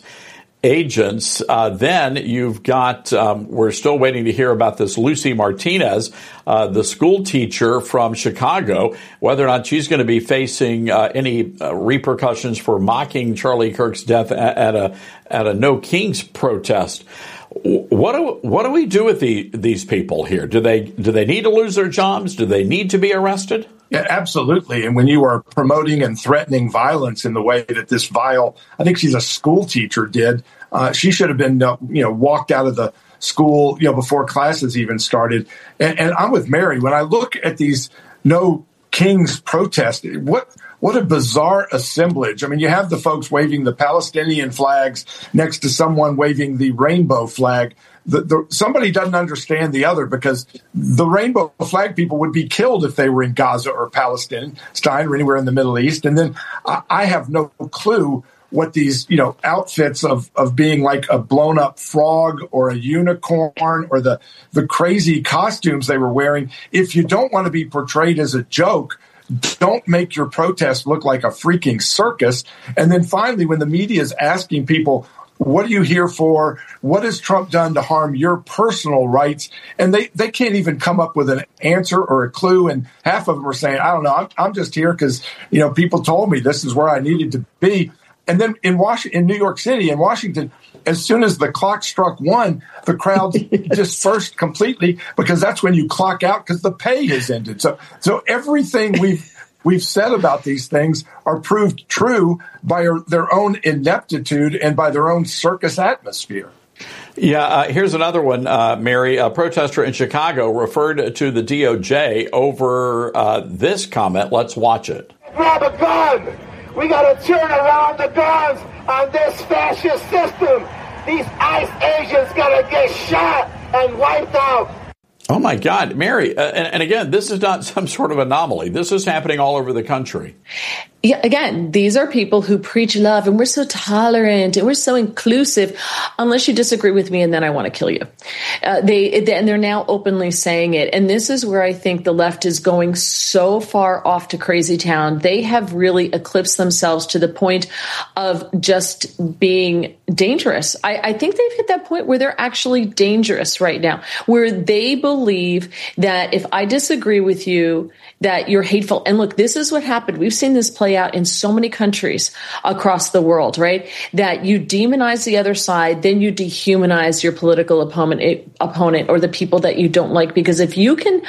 agents. Uh, then you've got, um, we're still waiting to hear about this Lucy Martinez, uh, the school teacher from Chicago, whether or not she's going to be facing uh, any uh, repercussions for mocking Charlie Kirk's death at, at a at a No Kings protest. What do what do we do with the, these people here? Do they do they need to lose their jobs? Do they need to be arrested? Yeah, absolutely. And when you are promoting and threatening violence in the way that this vile, I think she's a school teacher, did, uh, she should have been, uh, you know, walked out of the school, you know, before classes even started. And, and I'm with Mary. When I look at these No Kings protests, what what a bizarre assemblage. I mean, you have the folks waving the Palestinian flags next to someone waving the rainbow flag. The, the, somebody doesn't understand the other, because the rainbow flag people would be killed if they were in Gaza or Palestine or anywhere in the Middle East. And then I, I have no clue what these, you know, outfits of, of being like a blown up frog or a unicorn or the, the crazy costumes they were wearing. If you don't want to be portrayed as a joke, don't make your protest look like a freaking circus. And then finally, when the media is asking people, what are you here for? What has Trump done to harm your personal rights? And they, they can't even come up with an answer or a clue. And half of them are saying, I don't know, I'm, I'm just here because, you know, people told me this is where I needed to be. And then in Washington, in New York City and Washington, as soon as the clock struck one, the crowd dispersed completely, because that's when you clock out because the pay has ended. So, so everything we've we've said about these things are proved true by their own ineptitude and by their own circus atmosphere. Yeah, uh, here's another one, uh, Mary. A protester in Chicago referred to the D O J over uh, this comment. Let's watch it. Grab a gun. We got to turn around the guns on this fascist system. These ICE agents got to get shot and wiped out. Oh, my God, Mary. Uh, and, and again, this is not some sort of anomaly. This is happening all over the country. Yeah, again, these are people who preach love, and we're so tolerant and we're so inclusive, unless you disagree with me, and then I want to kill you. Uh, they and they're now openly saying it. And this is where I think the left is going so far off to crazy town. They have really eclipsed themselves to the point of just being dangerous. I, I think they've hit that point where they're actually dangerous right now, where they believe that if I disagree with you, that you're hateful. And look, this is what happened. We've seen this play out in so many countries across the world, right? That you demonize the other side, then you dehumanize your political opponent, opponent or the people that you don't like. Because if you can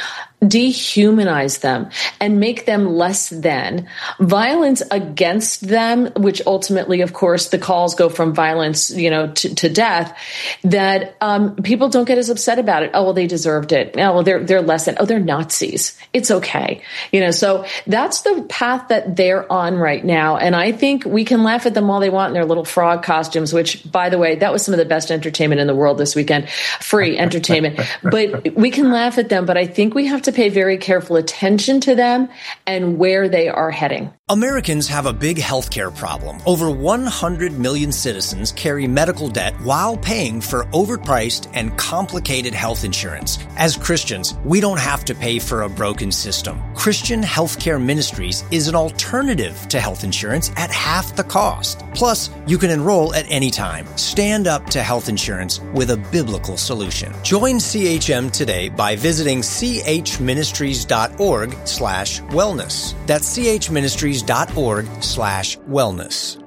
dehumanize them and make them less than. Violence against them, which ultimately, of course, the calls go from violence, you know, to, to death, that um, people don't get as upset about it. Oh, well, they deserved it. Oh, well, they're, they're less than. Oh, they're Nazis. It's okay. You know, so that's the path that they're on right now. And I think we can laugh at them all they want in their little frog costumes, which, by the way, that was some of the best entertainment in the world this weekend. Free entertainment. But we can laugh at them, but I think we have to pay very careful attention to them and where they are heading. Americans have a big healthcare problem. Over one hundred million citizens carry medical debt while paying for overpriced and complicated health insurance. As Christians, we don't have to pay for a broken system. Christian Healthcare Ministries is an alternative to health insurance at half the cost. Plus, you can enroll at any time. Stand up to health insurance with a biblical solution. Join C H M today by visiting chministries.org slash wellness. That's chministries.org slash wellness.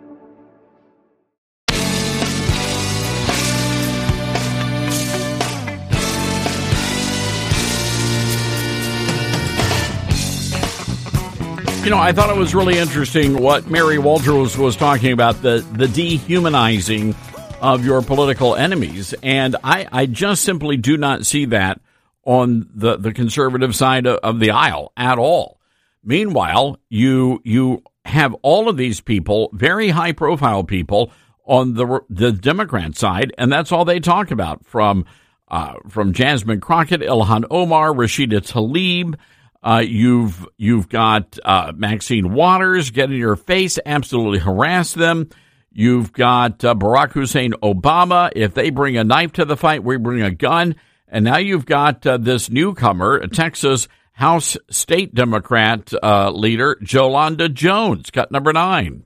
You know, I thought it was really interesting what Mary Walters was talking about, the, the dehumanizing of your political enemies. And I, I just simply do not see that on the, the conservative side of, of the aisle at all. Meanwhile, you you have all of these people, very high-profile people, on the the Democrat side, and that's all they talk about, from uh, from Jasmine Crockett, Ilhan Omar, Rashida Tlaib. Uh, you've you've got uh, Maxine Waters get in your face, absolutely harass them. You've got uh, Barack Hussein Obama. If they bring a knife to the fight, we bring a gun. And now you've got uh, this newcomer, a Texas House State Democrat uh, leader, Jolanda Jones, cut number nine.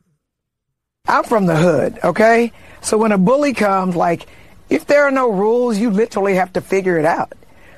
I'm from the hood, okay? So when a bully comes, like, if there are no rules, you literally have to figure it out.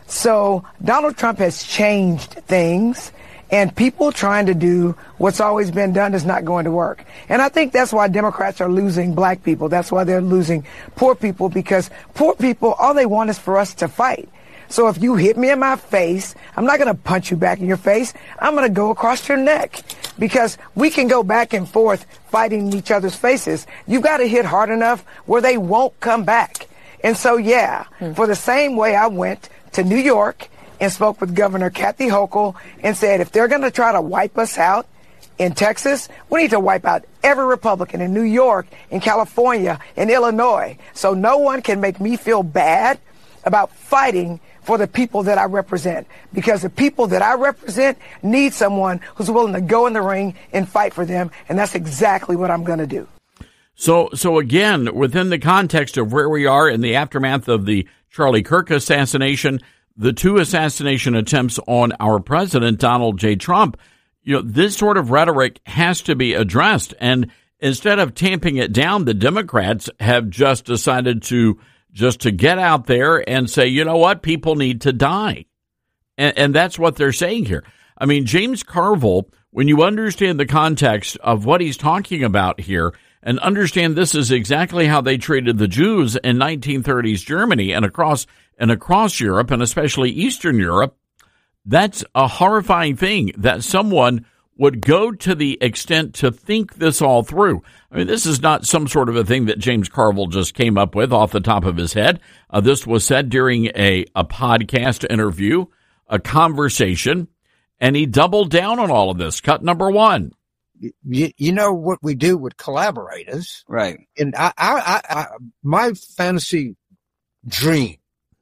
So Donald Trump has changed things, and people trying to do what's always been done is not going to work. And I think that's why Democrats are losing black people. That's why they're losing poor people, because poor people, all they want is for us to fight. So if you hit me in my face, I'm not going to punch you back in your face. I'm going to go across your neck, because we can go back and forth fighting in each other's faces. You've got to hit hard enough where they won't come back. And so, yeah, hmm. for the same way I went to New York and spoke with Governor Kathy Hochul and said, if they're going to try to wipe us out in Texas, we need to wipe out every Republican in New York, in California, in Illinois. So no one can make me feel bad about fighting for the people that I represent, because the people that I represent need someone who's willing to go in the ring and fight for them, and that's exactly what I'm going to do. So, so again, within the context of where we are in the aftermath of the Charlie Kirk assassination, the two assassination attempts on our president, Donald J. Trump, you know, this sort of rhetoric has to be addressed. And instead of tamping it down, the Democrats have just decided to just to get out there and say, you know what, people need to die. And, and that's what they're saying here. I mean, James Carville, when you understand the context of what he's talking about here and understand this is exactly how they treated the Jews in nineteen thirties Germany and across and across Europe, and especially Eastern Europe, that's a horrifying thing that someone would go to the extent to think this all through. I mean, this is not some sort of a thing that James Carville just came up with off the top of his head. Uh, this was said during a, a podcast interview, a conversation, and he doubled down on all of this. Cut number one. You, you know what we do with collaborators. Right. And I, I, I, I, my fantasy dream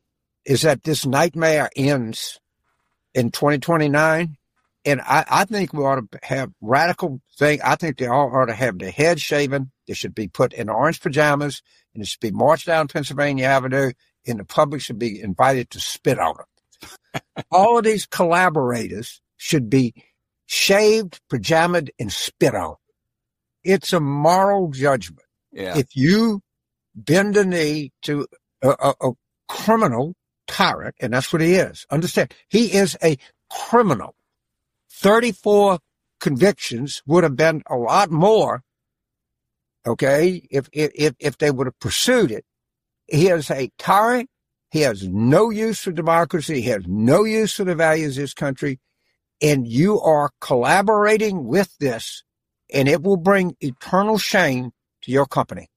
is that this nightmare ends in twenty twenty-nine. And I, I think we ought to have radical thing. I think they all ought to have their heads shaven. They should be put in orange pajamas, and it should be marched down Pennsylvania Avenue, and the public should be invited to spit on them. All of these collaborators should be shaved, pajamaed, and spit on. It's a moral judgment. Yeah. If you bend a knee to a, a, a criminal tyrant, and that's what he is, understand, he is a criminal. thirty-four convictions would have been a lot more, okay, if if if they would have pursued it. He is a tyrant. He has no use for democracy. He has no use for the values of this country. And you are collaborating with this, and it will bring eternal shame to your company.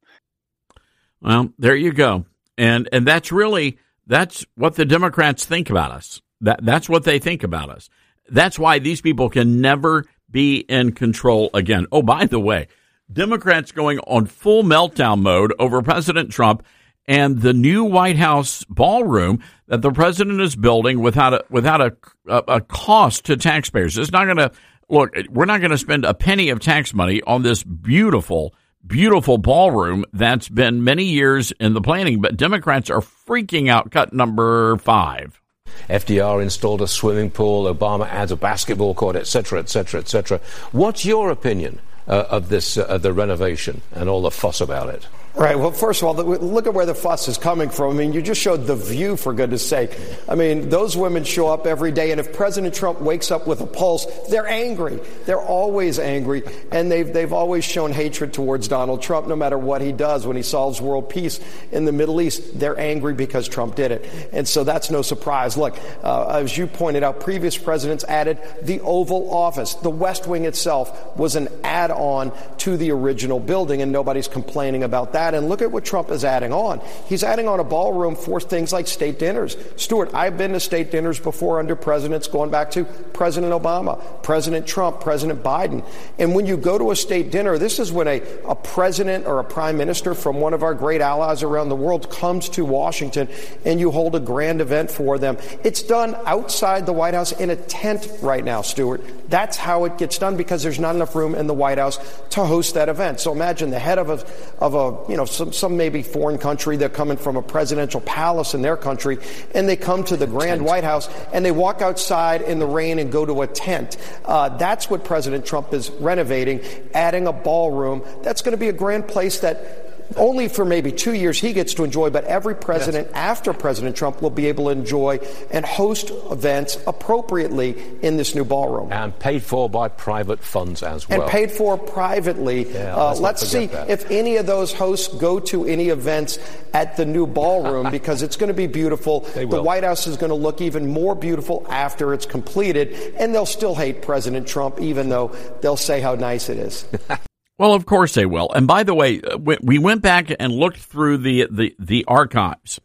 Well, there you go. And and that's really, that's what the Democrats think about us. That That's what they think about us. That's why these people can never be in control again. Oh, by the way, Democrats going on full meltdown mode over President Trump and the new White House ballroom that the president is building without a without a a, a cost to taxpayers. It's not going to look. We're not going to spend a penny of tax money on this beautiful, beautiful ballroom that's been many years in the planning. But Democrats are freaking out. Cut number five. F D R installed a swimming pool. Obama adds a basketball court, et cetera, et cetera, et cetera. What's your opinion uh, of this, uh, of the renovation and all the fuss about it? Right. Well, first of all, look at where the fuss is coming from. I mean, you just showed The View, for goodness sake. I mean, those women show up every day, and if President Trump wakes up with a pulse, they're angry. They're always angry, and they've they've always shown hatred towards Donald Trump, no matter what he does. When he solves world peace in the Middle East, they're angry because Trump did it. And so that's no surprise. Look, uh, as you pointed out, previous presidents added the Oval Office. The West Wing itself was an add-on to the original building, and nobody's complaining about that. And look at what Trump is adding on. He's adding on a ballroom for things like state dinners. Stuart, I've been to state dinners before under presidents going back to President Obama, President Trump, President Biden. And when you go to a state dinner, this is when a, a president or a prime minister from one of our great allies around the world comes to Washington and you hold a grand event for them. It's done outside the White House in a tent right now, Stuart. That's how it gets done because there's not enough room in the White House to host that event. So imagine the head of a, of a, you know, some, some maybe foreign country. They're coming from a presidential palace in their country, and they come to the grand White House, and they walk outside in the rain and go to a tent. Uh, that's what President Trump is renovating, adding a ballroom. That's going to be a grand place that only for maybe two years he gets to enjoy, but every president yes. after President Trump will be able to enjoy and host events appropriately in this new ballroom. And paid for by private funds as well. And paid for privately. Yeah, uh, let's let's see that. if any of those hosts go to any events at the new ballroom because it's going to be beautiful. They the will. White House is going to look even more beautiful after it's completed, and they'll still hate President Trump even though they'll say how nice it is. Well, of course they will. And by the way, we went back and looked through the the, the archives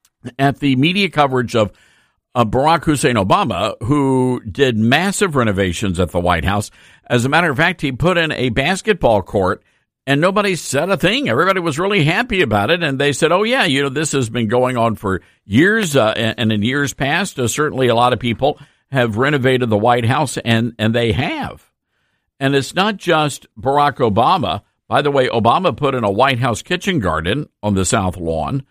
at the media coverage of uh, Barack Hussein Obama, who did massive renovations at the White House. As a matter of fact, he put in a basketball court, and nobody said a thing. Everybody was really happy about it, and they said, oh, yeah, you know, this has been going on for years, uh, and in years past, uh, certainly a lot of people have renovated the White House, and, and they have. And it's not just Barack Obama. By the way, Obama put in a White House kitchen garden on the South Lawn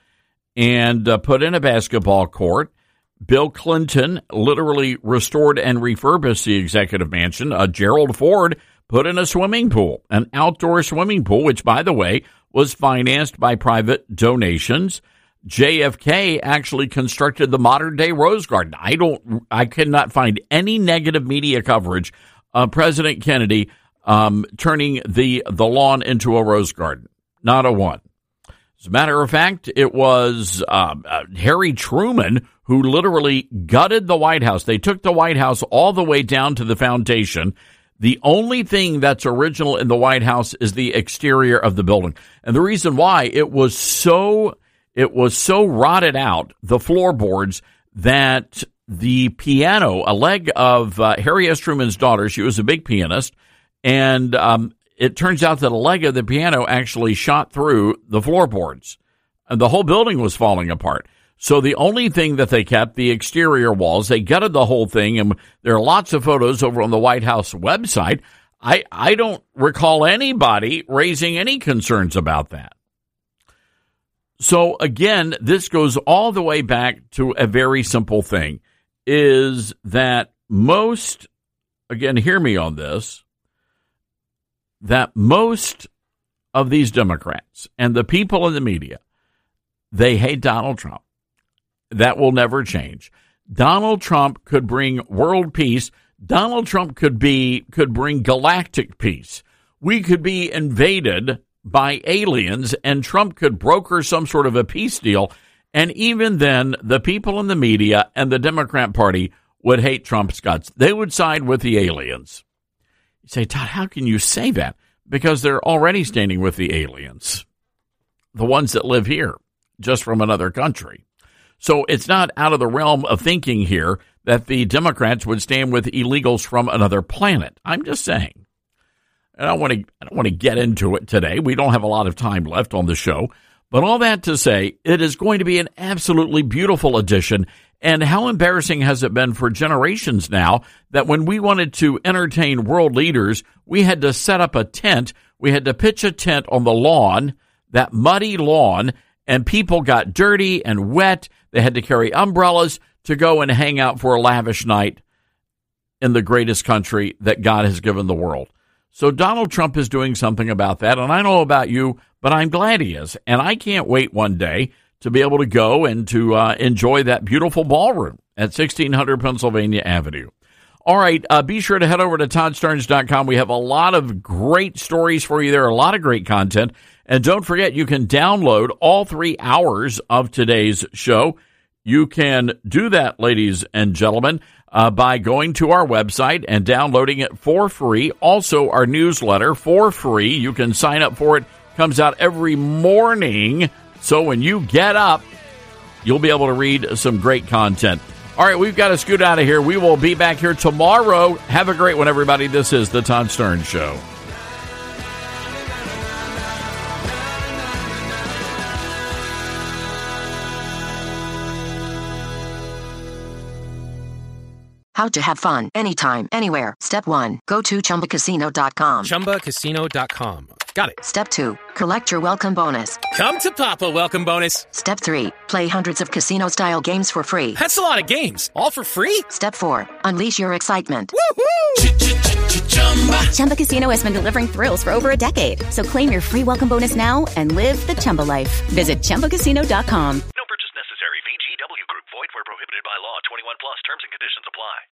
and uh, put in a basketball court. Bill Clinton literally restored and refurbished the executive mansion. Uh, Gerald Ford put in a swimming pool, an outdoor swimming pool, which, by the way, was financed by private donations. J F K actually constructed the modern-day Rose Garden. I don't, I cannot find any negative media coverage Uh, President Kennedy um, turning the the lawn into a rose garden. Not a one. As a matter of fact, it was uh, uh, Harry Truman who literally gutted the White House. They took the White House all the way down to the foundation. The only thing that's original in the White House is the exterior of the building. And the reason why, it was so it was so rotted out, the floorboards, that the piano, a leg of uh, Harry S. Truman's daughter, she was a big pianist, and um, it turns out that a leg of the piano actually shot through the floorboards, and the whole building was falling apart. So the only thing that they kept, the exterior walls, they gutted the whole thing, and there are lots of photos over on the White House website. I, I don't recall anybody raising any concerns about that. So again, this goes all the way back to a very simple thing. Is that most, again, hear me on this, that most of these Democrats and the people in the media, they hate Donald Trump. That will never change. Donald Trump could bring world peace. Donald Trump could be, could bring galactic peace. We could be invaded by aliens, and Trump could broker some sort of a peace deal, And even then, the people in the media and the Democrat Party would hate Trump's guts. They would side with the aliens. You say, Todd, how can you say that? Because they're already standing with the aliens, the ones that live here, just from another country. So it's not out of the realm of thinking here that the Democrats would stand with illegals from another planet. I'm just saying. I don't want to I don't want to get into it today. We don't have a lot of time left on the show. But all that to say, it is going to be an absolutely beautiful addition. And how embarrassing has it been for generations now that when we wanted to entertain world leaders, we had to set up a tent. We had to pitch a tent on the lawn, that muddy lawn, and people got dirty and wet. They had to carry umbrellas to go and hang out for a lavish night in the greatest country that God has given the world. So Donald Trump is doing something about that, and I don't know about you, but I'm glad he is. And I can't wait one day to be able to go and to uh, enjoy that beautiful ballroom at sixteen hundred Pennsylvania Avenue. All right, uh, be sure to head over to Todd Starnes dot com. We have a lot of great stories for you there, a lot of great content. And don't forget, you can download all three hours of today's show. You can do that, ladies and gentlemen, uh, by going to our website and downloading it for free. Also, our newsletter for free. You can sign up for it. Comes out every morning. So when you get up, you'll be able to read some great content. All right, we've got to scoot out of here. We will be back here tomorrow. Have a great one, everybody. This is The Todd Starnes Show. How to have fun anytime, anywhere. Step one, go to Chumba Casino dot com. Chumba Casino dot com. Got it. Step two, collect your welcome bonus. Come to Papa welcome bonus. Step three, play hundreds of casino-style games for free. That's a lot of games. All for free? Step four, unleash your excitement. Woohoo! Chumba Casino has been delivering thrills for over a decade. So claim your free welcome bonus now and live the Chumba life. Visit Chumba Casino dot com.